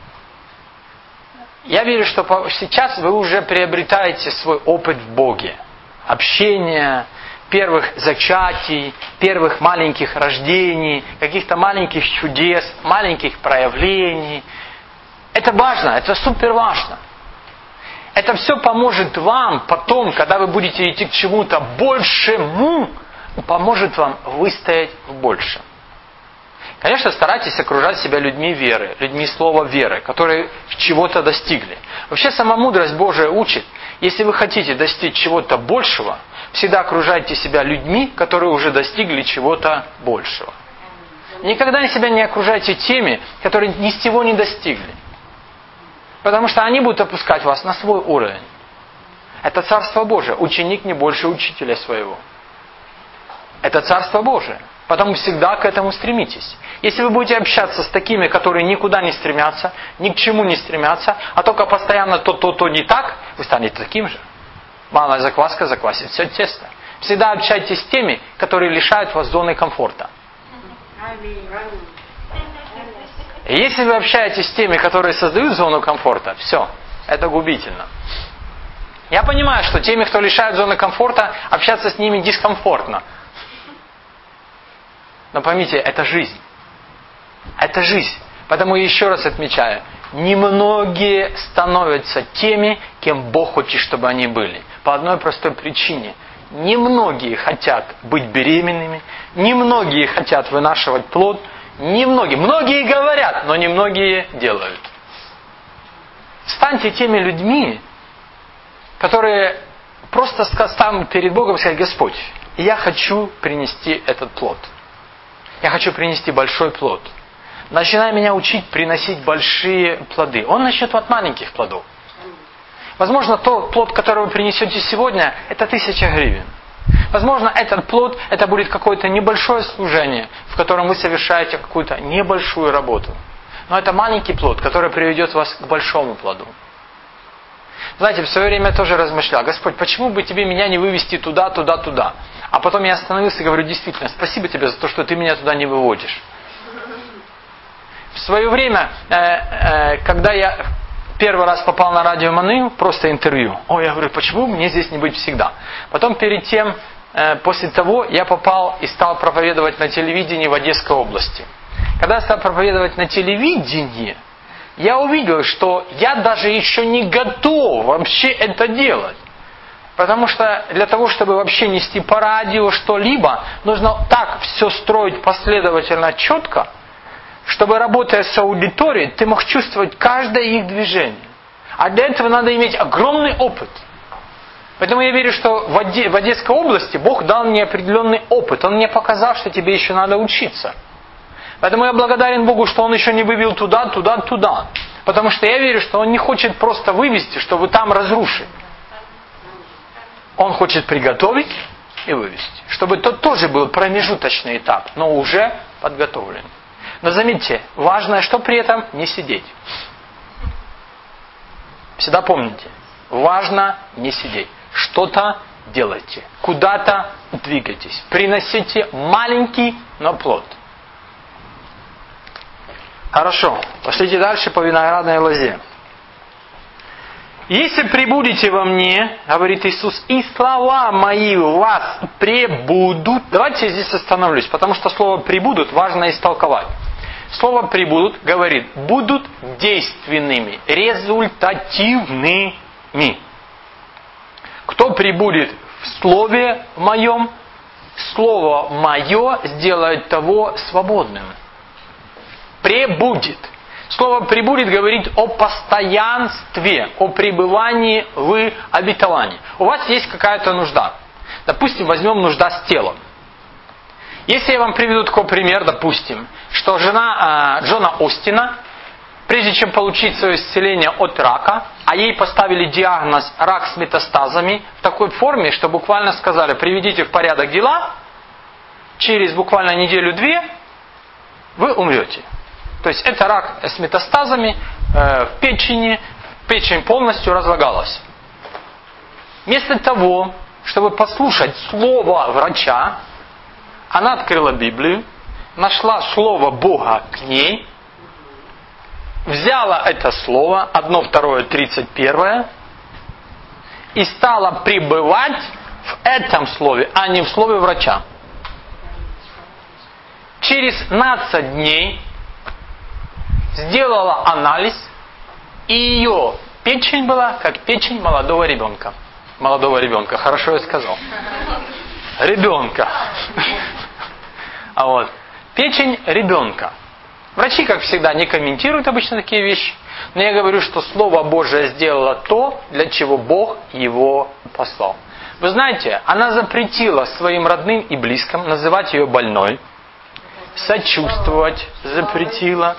Я верю, что сейчас вы уже приобретаете свой опыт в Боге. Общение, первых зачатий, первых маленьких рождений, каких-то маленьких чудес, маленьких проявлений. Это важно, это супер важно. Это все поможет вам потом, когда вы будете идти к чему-то большему, поможет вам выстоять в большем. Конечно, старайтесь окружать себя людьми веры, людьми слова веры, которые чего-то достигли. Вообще, сама мудрость Божия учит, если вы хотите достичь чего-то большего, всегда окружайте себя людьми, которые уже достигли чего-то большего. Никогда себя не окружайте теми, которые ни с чего не достигли. Потому что они будут опускать вас на свой уровень. Это Царство Божие. Ученик не больше учителя своего. Это Царство Божие. Потому всегда к этому стремитесь. Если вы будете общаться с такими, которые никуда не стремятся, ни к чему не стремятся, а только постоянно то не так, вы станете таким же. Малая закваска заквасит все тесто. Всегда общайтесь с теми, которые лишают вас зоны комфорта. И если вы общаетесь с теми, которые создают зону комфорта, все, это губительно. Я понимаю, что теми, кто лишает зоны комфорта, общаться с ними дискомфортно. Но поймите, это жизнь. Это жизнь. Поэтому еще раз отмечаю, немногие становятся теми, кем Бог хочет, чтобы они были. По одной простой причине. Немногие хотят быть беременными, немногие хотят вынашивать плод, немногие. Многие говорят, но немногие делают. Станьте теми людьми, которые просто там перед Богом сказать: Господь, я хочу принести этот плод. Я хочу принести большой плод. Начинай меня учить приносить большие плоды. Он начнет от маленьких плодов. Возможно, тот плод, который вы принесете сегодня, это 1000 гривен. Возможно, этот плод, это будет какое-то небольшое служение, в котором вы совершаете какую-то небольшую работу. Но это маленький плод, который приведет вас к большому плоду. Знаете, в свое время я тоже размышлял: Господь, почему бы тебе меня не вывести туда, туда, туда? А потом я остановился и говорю: действительно, спасибо тебе за то, что ты меня туда не выводишь. В свое время, когда я первый раз попал на радио Манею, просто интервью. Я говорю: почему мне здесь не быть всегда? Потом перед тем, после того, я попал и стал проповедовать на телевидении в Одесской области. Когда я стал проповедовать на телевидении, я увидел, что я даже еще не готов вообще это делать. Потому что для того, чтобы вообще нести по радио что-либо, нужно так все строить последовательно, четко, чтобы, работая с аудиторией, ты мог чувствовать каждое их движение. А для этого надо иметь огромный опыт. Поэтому я верю, что в Одесской области Бог дал мне определенный опыт. Он мне показал, что тебе еще надо учиться. Поэтому я благодарен Богу, что Он еще не вывел туда, туда, туда. Потому что я верю, что Он не хочет просто вывести, чтобы там разрушить. Он хочет приготовить и вывести. Чтобы тот тоже был промежуточный этап, но уже подготовлен. Но заметьте, важно, что при этом не сидеть. Всегда помните, важно не сидеть. Что-то делайте, куда-то двигайтесь. Приносите маленький, но плод. Хорошо, пошлите дальше по виноградной лозе. Если пребудете во мне, говорит Иисус, и слова мои у вас пребудут. Давайте я здесь остановлюсь, потому что слово пребудут важно истолковать. Слово пребудут говорит, будут действенными, результативными. Кто пребудет в слове моем, слово мое сделает того свободным. Пребудет. Слово «пребудет» говорит о постоянстве, о пребывании в обетовании. У вас есть какая-то нужда. Допустим, возьмем нужда с телом. Если я вам приведу такой пример, допустим, что жена Джона Остина, прежде чем получить свое исцеление от рака, а ей поставили диагноз «рак с метастазами» в такой форме, что буквально сказали: приведите в порядок дела, через буквально неделю-две вы умрете. То есть это рак с метастазами в печени, печень полностью разлагалась. Вместо того, чтобы послушать слово врача, она открыла Библию, нашла слово Бога к ней, взяла это слово, 1, 2, 31, и стала пребывать в этом слове, а не в слове врача. Через 15 дней сделала анализ, и ее печень была как печень молодого ребенка. Молодого ребенка, хорошо я сказал. Ребенка. Печень ребенка. Врачи, как всегда, не комментируют обычно такие вещи, но я говорю, что Слово Божие сделало то, для чего Бог его послал. Вы знаете, она запретила своим родным и близким называть ее больной, сочувствовать запретила.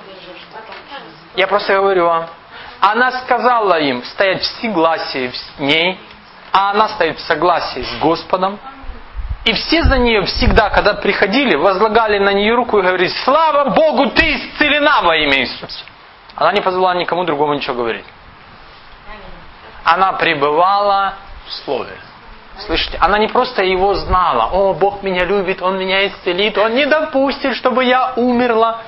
Я просто говорю вам, она сказала им стоять в согласии с ней, а она стоит в согласии с Господом. И все за нее всегда, когда приходили, возлагали на нее руку и говорили: слава Богу, ты исцелена во имя Иисуса. Она не позволяла никому другому ничего говорить. Она пребывала в Слове. Слышите? Она не просто его знала. О, Бог меня любит, Он меня исцелит, Он не допустит, чтобы я умерла.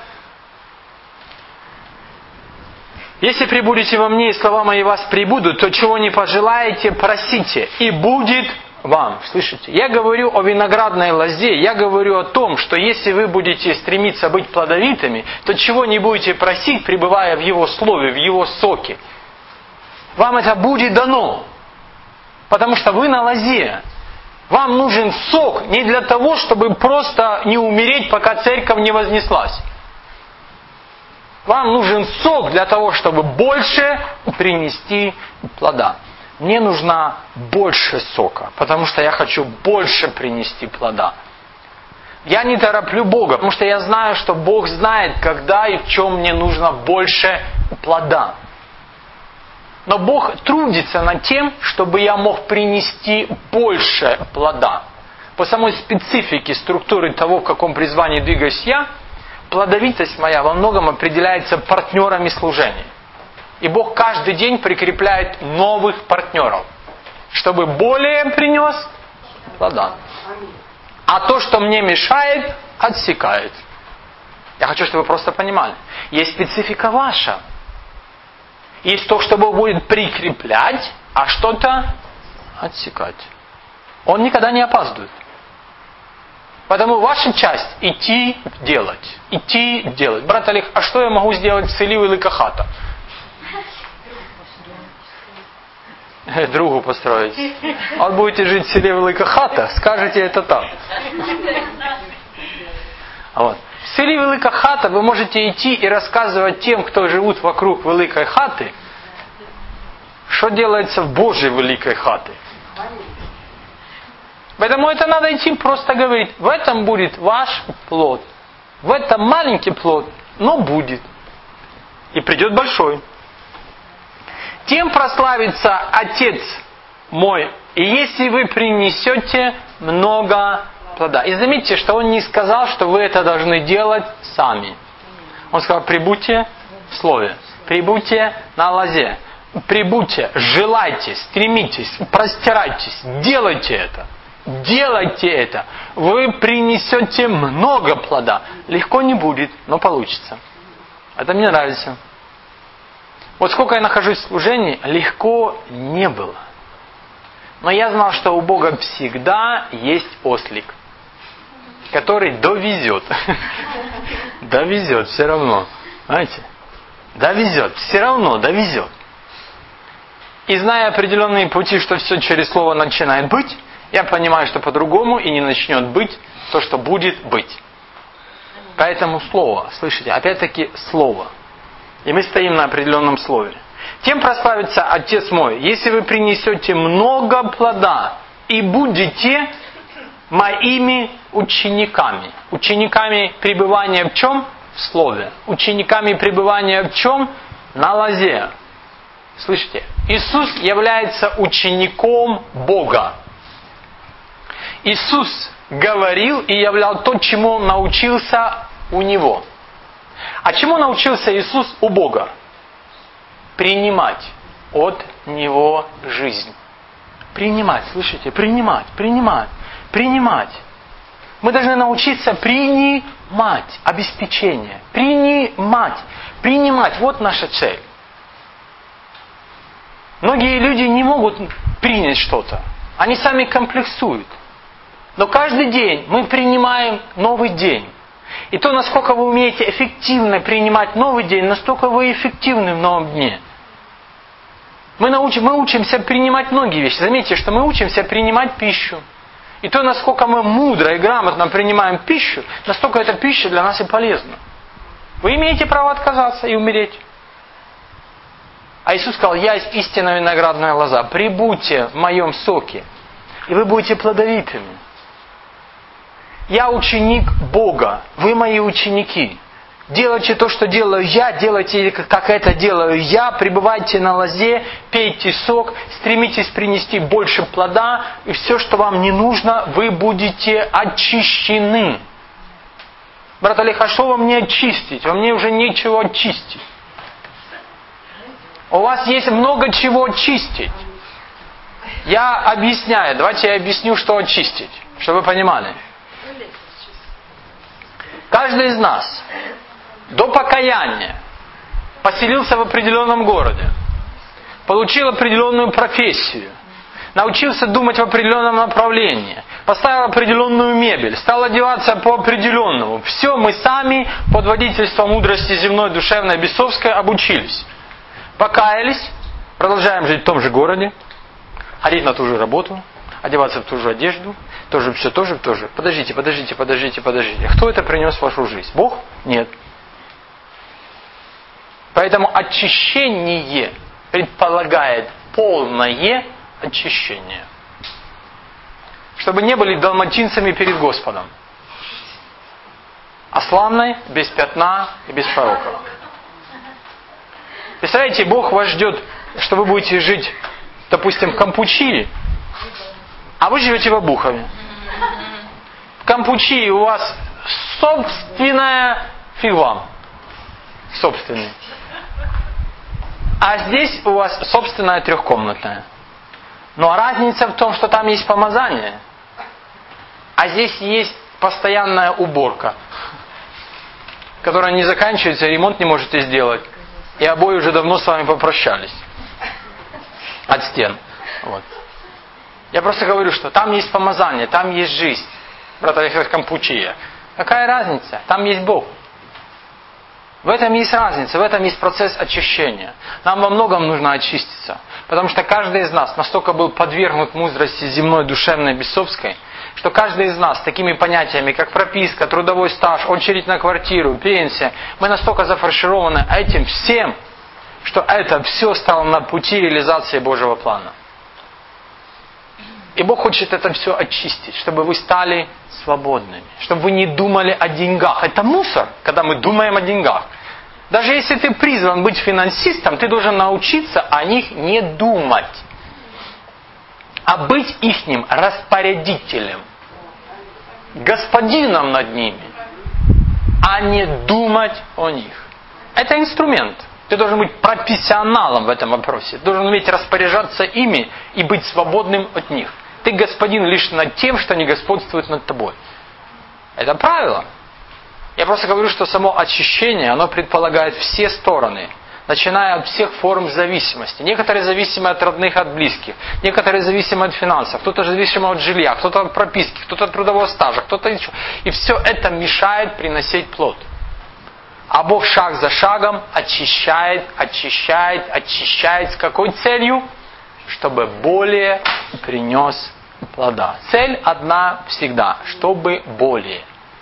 Если пребудете во мне, и слова мои вас пребудут, то чего не пожелаете, просите, и будет вам. Слышите? Я говорю о виноградной лозе, я говорю о том, что если вы будете стремиться быть плодовитыми, то чего не будете просить, пребывая в Его Слове, в Его соке. Вам это будет дано. Потому что вы на лозе. Вам нужен сок не для того, чтобы просто не умереть, пока церковь не вознеслась. Вам нужен сок для того, чтобы больше принести плода. мне нужно больше сока, потому что я хочу больше принести плода. Я не тороплю Бога, потому что я знаю, что Бог знает, когда и в чем мне нужно больше плода. Но Бог трудится над тем, чтобы я мог принести больше плода. По самой специфике структуры того, в каком призвании двигаюсь я, плодовитость моя во многом определяется партнерами служения. И Бог каждый день прикрепляет новых партнеров, чтобы более принес плода. А то, что мне мешает, отсекает. Я хочу, чтобы вы просто понимали. Есть специфика ваша. Есть то, что Бог будет прикреплять, а что-то отсекать. Он никогда не опаздывает. Поэтому ваша часть – идти делать. Идти делать. Брат Олег, а что я могу сделать в селе Велика Хата? Другу построить. А вот будете жить в селе Велика Хата, скажете это там. Вот. В селе Велика Хата вы можете идти и рассказывать тем, кто живут вокруг Великой Хаты, что делается в Божьей Великой Хате. Поэтому это надо идти просто говорить, в этом будет ваш плод. В этом маленький плод, но будет. И придет большой. Тем прославится Отец мой, и если вы принесете много плода. И заметьте, что Он не сказал, что вы это должны делать сами. Он сказал, прибудьте в Слове, прибудьте на лозе, прибудьте, желайте, стремитесь, простирайтесь, делайте это. Делайте это. Вы принесете много плода. Легко не будет, но получится. Это мне нравится. Вот сколько я нахожусь в служении, легко не было. Но я знал, что у Бога всегда есть ослик, который довезет. Довезет все равно. Знаете? Довезет. Все равно довезет. И зная определенные пути, что все через слово начинает быть, я понимаю, что по-другому и не начнет быть то, что будет быть. Поэтому слово, слышите, опять-таки слово. И мы стоим на определенном слове. Тем прославится Отец мой, если вы принесете много плода и будете моими учениками. Учениками пребывания в чем? В слове. Учениками пребывания в чем? На лозе. Слышите? Иисус является учеником Бога. Иисус говорил и являл то, чему Он научился у Него. А чему научился Иисус у Бога? Принимать от Него жизнь. Принимать, слышите? Принимать. Мы должны научиться принимать обеспечение. Принимать. Вот наша цель. Многие люди не могут принять что-то. Они сами комплексуют. Но каждый день мы принимаем новый день. И то, насколько вы умеете эффективно принимать новый день, настолько вы эффективны в новом дне. Мы учимся принимать многие вещи. Заметьте, что мы учимся принимать пищу. И то, насколько мы мудро и грамотно принимаем пищу, настолько эта пища для нас и полезна. Вы имеете право отказаться и умереть. А Иисус сказал, я есть истинная виноградная лоза. Прибудьте в моем соке, и вы будете плодовитыми. Я ученик Бога, вы мои ученики. Делайте то, что делаю я, делайте, как это делаю я, пребывайте на лозе, пейте сок, стремитесь принести больше плода, и все, что вам не нужно, вы будете очищены. Брат Олег, а что вам не очистить? Вам мне уже нечего очистить. У вас есть много чего очистить. Я объясняю, давайте я объясню, что очистить, чтобы вы понимали. Каждый из нас до покаяния поселился в определенном городе, получил определенную профессию, научился думать в определенном направлении, поставил определенную мебель, стал одеваться по определенному. Все мы сами под водительством мудрости земной, душевной, бесовской обучились. Покаялись, продолжаем жить в том же городе, ходить на ту же работу, одеваться в ту же одежду, тоже. Подождите. Кто это принес в вашу жизнь? Бог? Нет. Поэтому очищение предполагает полное очищение. Чтобы не были далматинцами перед Господом. А славной, без пятна и без порока. Представляете, Бог вас ждет, что вы будете жить, допустим, в Кампучии, а вы живете в Обухове. В Кампучии у вас собственная фиг вам. Собственный. А здесь у вас собственная трехкомнатная. Но разница в том, что там есть помазание, а здесь есть постоянная уборка, которая не заканчивается, ремонт не можете сделать. И обои уже давно с вами попрощались. От стен. Вот. Я просто говорю, что там есть помазание, там есть жизнь. Брат Александр, Кампучия. Какая разница? Там есть Бог. В этом есть разница, в этом есть процесс очищения. Нам во многом нужно очиститься. Потому что каждый из нас настолько был подвергнут мудрости земной, душевной, бесовской, что каждый из нас такими понятиями, как прописка, трудовой стаж, очередь на квартиру, пенсия, мы настолько зафаршированы этим всем, что это все стало на пути реализации Божьего плана. И Бог хочет это все очистить, чтобы вы стали свободными, чтобы вы не думали о деньгах. Это мусор, когда мы думаем о деньгах. Даже если ты призван быть финансистом, ты должен научиться о них не думать, а быть ихним распорядителем, господином над ними, а не думать о них. Это инструмент. Ты должен быть профессионалом в этом вопросе. Ты должен уметь распоряжаться ими и быть свободным от них. Ты господин лишь над тем, что не господствует над тобой. Это правило. Я просто говорю, что само очищение, оно предполагает все стороны, начиная от всех форм зависимости. Некоторые зависимы от родных, от близких. Некоторые зависимы от финансов. Кто-то зависим от жилья, кто-то от прописки, кто-то от трудового стажа, кто-то еще. И все это мешает приносить плод. А Бог шаг за шагом очищает. С какой целью? Чтобы более принес плода. Цель одна всегда. Чтобы более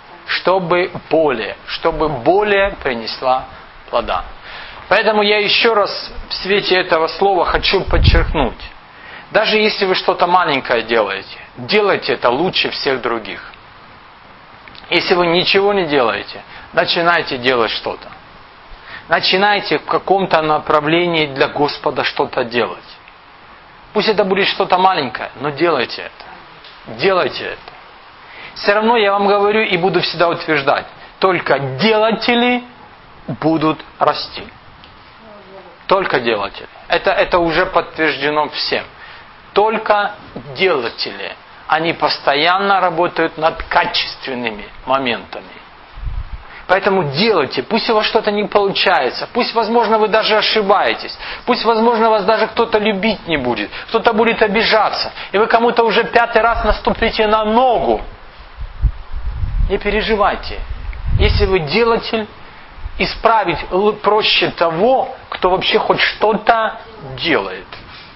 принесла плода. Поэтому я еще раз в свете этого слова хочу подчеркнуть. Даже если вы что-то маленькое делаете, делайте это лучше всех других. Если вы ничего не делаете, начинайте делать что-то. Начинайте в каком-то направлении для Господа что-то делать. Пусть это будет что-то маленькое, но делайте это. Делайте это. Все равно я вам говорю и буду всегда утверждать. Только делатели будут расти. Только делатели. Это уже подтверждено всем. Только делатели. Они постоянно работают над качественными моментами. Поэтому делайте. Пусть у вас что-то не получается. Пусть, возможно, вы даже ошибаетесь. Пусть, возможно, вас даже кто-то любить не будет. Кто-то будет обижаться. И вы кому-то уже 5-й раз наступите на ногу. Не переживайте. Если вы делатель, исправить проще того, кто вообще хоть что-то делает.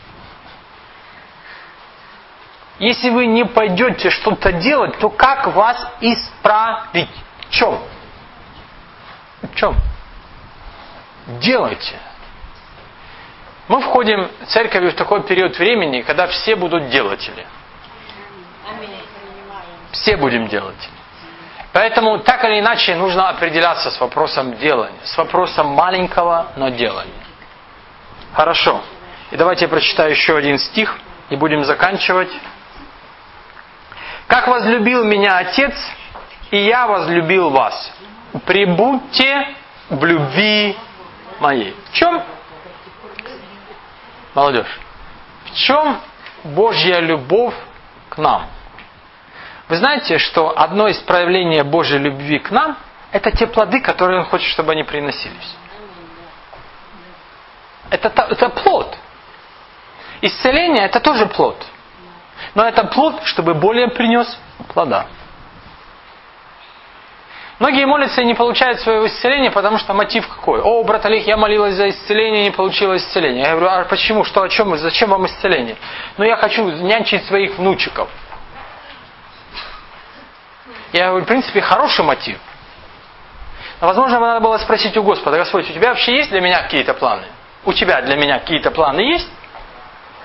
Если вы не пойдете что-то делать, то как вас исправить? В чем? В чем? Делайте. Мы входим в церковь в такой период времени, когда все будут делатели. Все будем делать. Поэтому так или иначе нужно определяться с вопросом делания. С вопросом маленького, но делания. Хорошо. И давайте я прочитаю еще один стих и будем заканчивать. «Как возлюбил меня Отец, и я возлюбил вас. Прибудьте в любви моей». В чем? Молодежь. В чем Божья любовь к нам? Вы знаете, что одно из проявлений Божьей любви к нам – это те плоды, которые Он хочет, чтобы они приносились. Это плод. Исцеление – это тоже плод. Но это плод, чтобы более принес плода. Многие молятся и не получают своего исцеления, потому что мотив какой? О, брат Олег, я молилась за исцеление и не получила исцеления. Я говорю, а почему? Что, о чем? Зачем вам исцеление? Ну, я хочу нянчить своих внучиков. Я говорю, в принципе, хороший мотив. Но, возможно, надо было спросить у Господа: Господь, у тебя вообще есть для меня какие-то планы? У тебя для меня какие-то планы есть?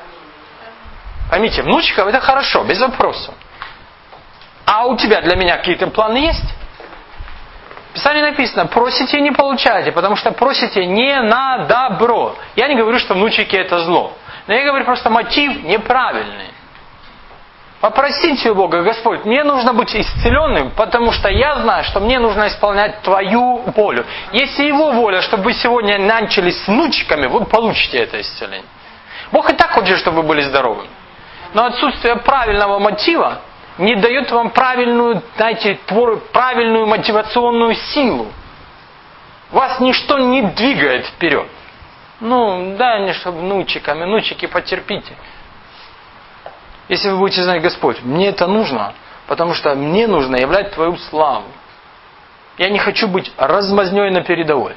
Поймите, внучка это хорошо, без вопросов. А у тебя для меня какие-то планы есть? В Писании написано, просите и не получаете, потому что просите не на добро. Я не говорю, что внучики это зло. Но я говорю просто мотив неправильный. Попросите у Бога, Господь, мне нужно быть исцеленным, потому что я знаю, что мне нужно исполнять Твою волю. Если Его воля, чтобы вы сегодня начали с внучками, вы получите это исцеление. Бог и так хочет, чтобы вы были здоровы. Но отсутствие правильного мотива не дает вам правильную, знаете, правильную мотивационную силу. Вас ничто не двигает вперед. Дай мне, чтобы внучиками, внучики, потерпите. Если вы будете знать, Господь, мне это нужно, потому что мне нужно являть Твою славу. Я не хочу быть размазнёй на передовой.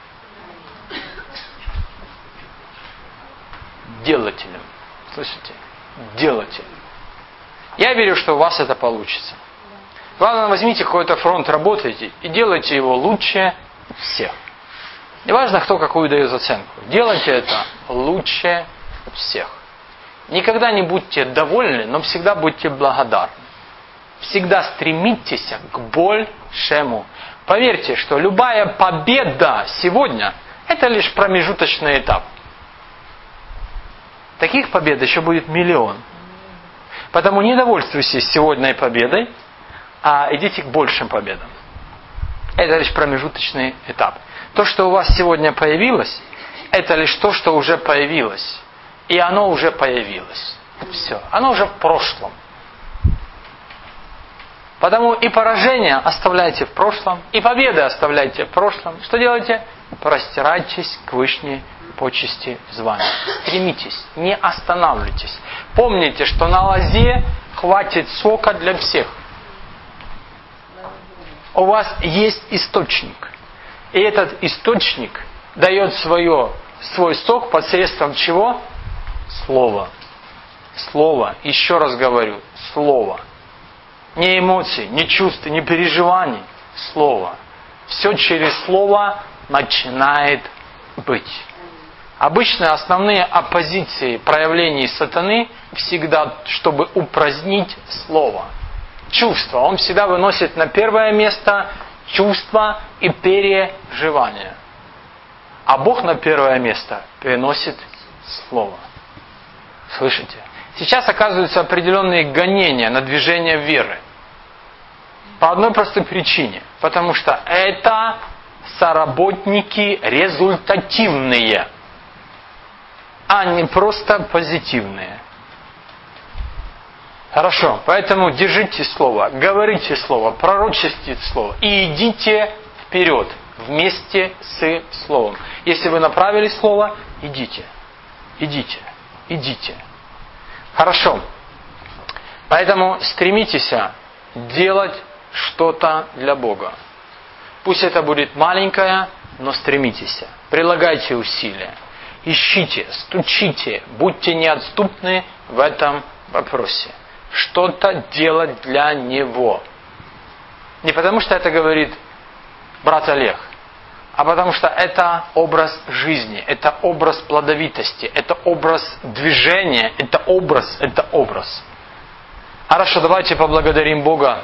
Делателем. Слышите? Делателем. Я верю, что у вас это получится. Главное, возьмите какой-то фронт, работайте и делайте его лучше всех. Неважно, кто какую дает оценку. Делайте это лучше всех. Никогда не будьте довольны, но всегда будьте благодарны. Всегда стремитесь к большему. Поверьте, что любая победа сегодня – это лишь промежуточный этап. Таких побед еще будет миллион. Поэтому не довольствуйтесь сегодняшней победой, а идите к большим победам. Это лишь промежуточный этап. То, что у вас сегодня появилось, это лишь то, что уже появилось. И оно уже появилось. Все. Оно уже в прошлом. Потому и поражение оставляйте в прошлом, и победы оставляйте в прошлом. Что делаете? Простирайтесь к вышней почести звания. Стремитесь, не останавливайтесь. Помните, что на лозе хватит сока для всех. У вас есть источник. И этот источник дает свой сок посредством чего? Слова. Слово. Еще раз говорю. Слово. Не эмоций, не чувств, не переживаний. Слово. Все через слово начинает быть. Обычно основные оппозиции проявлений сатаны всегда, чтобы упразднить слово. Чувство. Он всегда выносит на первое место чувства и переживания. А Бог на первое место переносит слово. Слышите? Сейчас оказываются определенные гонения на движение веры. По одной простой причине. Потому что это соработники результативные, а не просто позитивные. Хорошо, поэтому держите слово, говорите слово, пророчествуйте слово и идите вперед вместе с словом. Если вы направили слово, идите. Идите. Идите. Хорошо. Поэтому стремитесь делать что-то для Бога. Пусть это будет маленькое, но стремитесь. Прилагайте усилия. Ищите, стучите, будьте неотступны в этом вопросе. Что-то делать для Него. Не потому, что это говорит брат Олег, а потому что это образ жизни, это образ плодовитости, это образ движения, это образ. Хорошо, давайте поблагодарим Бога.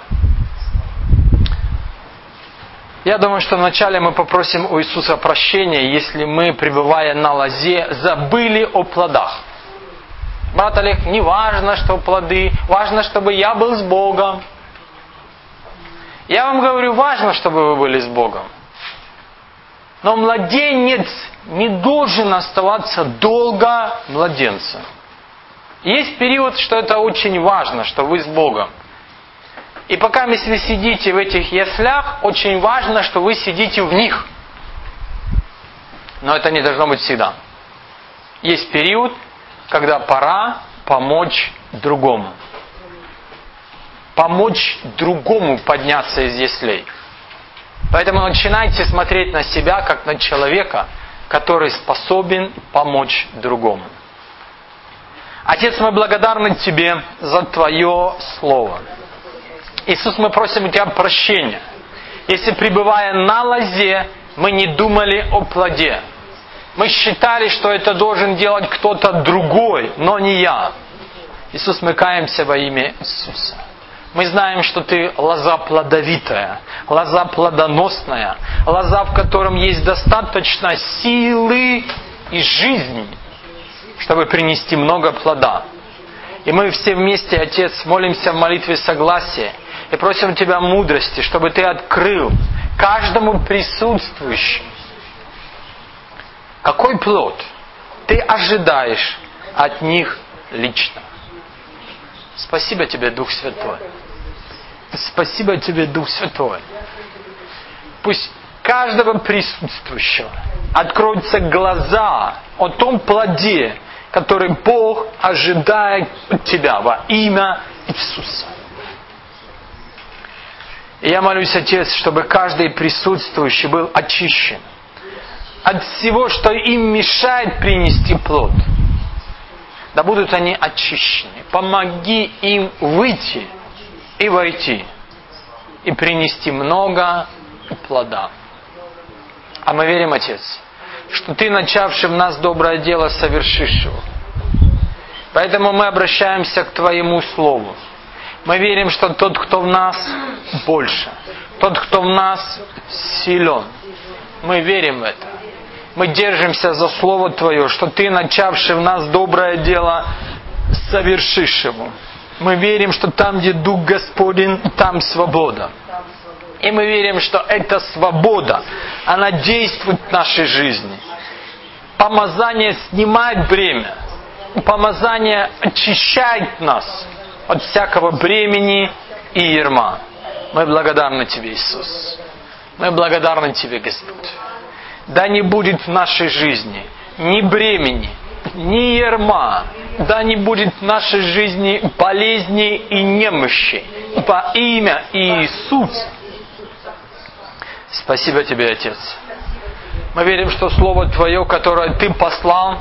Я думаю, что вначале мы попросим у Иисуса прощения, если мы, пребывая на лозе, забыли о плодах. Брат Олег, не важно, что плоды, важно, чтобы я был с Богом. Я вам говорю, важно, чтобы вы были с Богом. Но младенец не должен оставаться долго младенцем. Есть период, что это очень важно, что вы с Богом. И пока вы сидите в этих яслях, очень важно, что вы сидите в них. Но это не должно быть всегда. Есть период, когда пора помочь другому. Помочь другому подняться из яслей. Поэтому начинайте смотреть на себя, как на человека, который способен помочь другому. Отец, мы благодарны Тебе за Твое Слово. Иисус, мы просим у Тебя прощения. Если, пребывая на лозе, мы не думали о плоде. Мы считали, что это должен делать кто-то другой, но не я. Иисус, мы каемся во имя Иисуса. Мы знаем, что Ты лоза плодовитая, лоза плодоносная, лоза, в котором есть достаточно силы и жизни, чтобы принести много плода. И мы все вместе, Отец, молимся в молитве согласия и просим Тебя мудрости, чтобы Ты открыл каждому присутствующему, какой плод Ты ожидаешь от них лично. Спасибо Тебе, Дух Святой. Спасибо Тебе, Дух Святой. Пусть каждого присутствующего откроются глаза о том плоде, который Бог ожидает от Тебя во имя Иисуса. И я молюсь, Отец, чтобы каждый присутствующий был очищен от всего, что им мешает принести плод. Да будут они очищены. Помоги им выйти и войти, и принести много плода. А мы верим, Отец, что Ты, начавший в нас доброе дело, совершишь его. Поэтому мы обращаемся к Твоему Слову. Мы верим, что тот, кто в нас, больше. Тот, кто в нас, силен. Мы верим в это. Мы держимся за Слово Твое, что Ты, начавший в нас доброе дело, совершишь его. Мы верим, что там, где Дух Господень, там свобода. И мы верим, что эта свобода, она действует в нашей жизни. Помазание снимает бремя. Помазание очищает нас от всякого бремени и ярма. Мы благодарны Тебе, Иисус. Мы благодарны Тебе, Господь. Да не будет в нашей жизни ни бремени, ни ярма. Да не будет в нашей жизни болезней и немощи. Во имя Иисуса. Спасибо Тебе, Отец. Мы верим, что Слово Твое, которое Ты послал,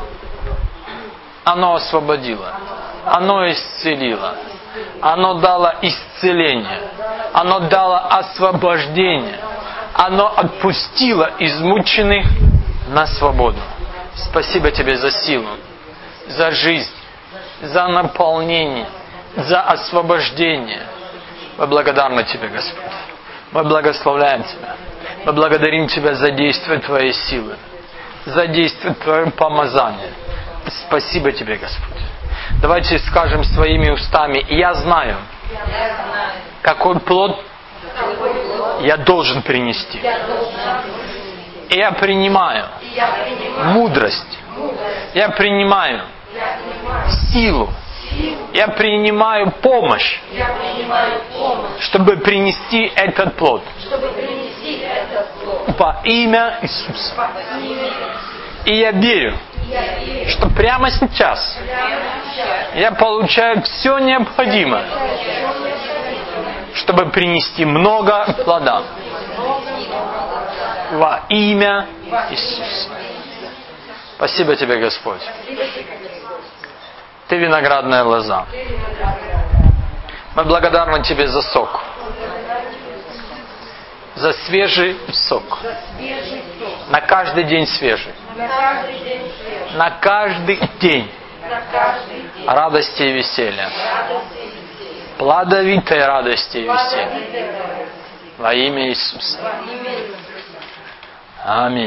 оно освободило, оно исцелило, оно дало исцеление, оно дало освобождение, оно отпустило измученных на свободу. Спасибо Тебе за силу, за жизнь, за наполнение, за освобождение. Мы благодарны Тебе, Господь. Мы благословляем Тебя. Мы благодарим Тебя за действие Твоей силы, за действие Твоего помазания. Спасибо Тебе, Господь. Давайте скажем своими устами: я знаю, какой плод я должен принести. И я принимаю мудрость. Я принимаю силу. Я принимаю помощь, чтобы принести этот плод. Во имя Иисуса. И я верю, что прямо сейчас я получаю все необходимое, чтобы принести много плода. Во имя Иисуса. Спасибо Тебе, Господь. Ты виноградная лоза. Мы благодарны Тебе за сок. За свежий сок. На каждый день свежий. На каждый день радости и веселья. Плодовитой радости и веселья. Во имя Иисуса. Аминь.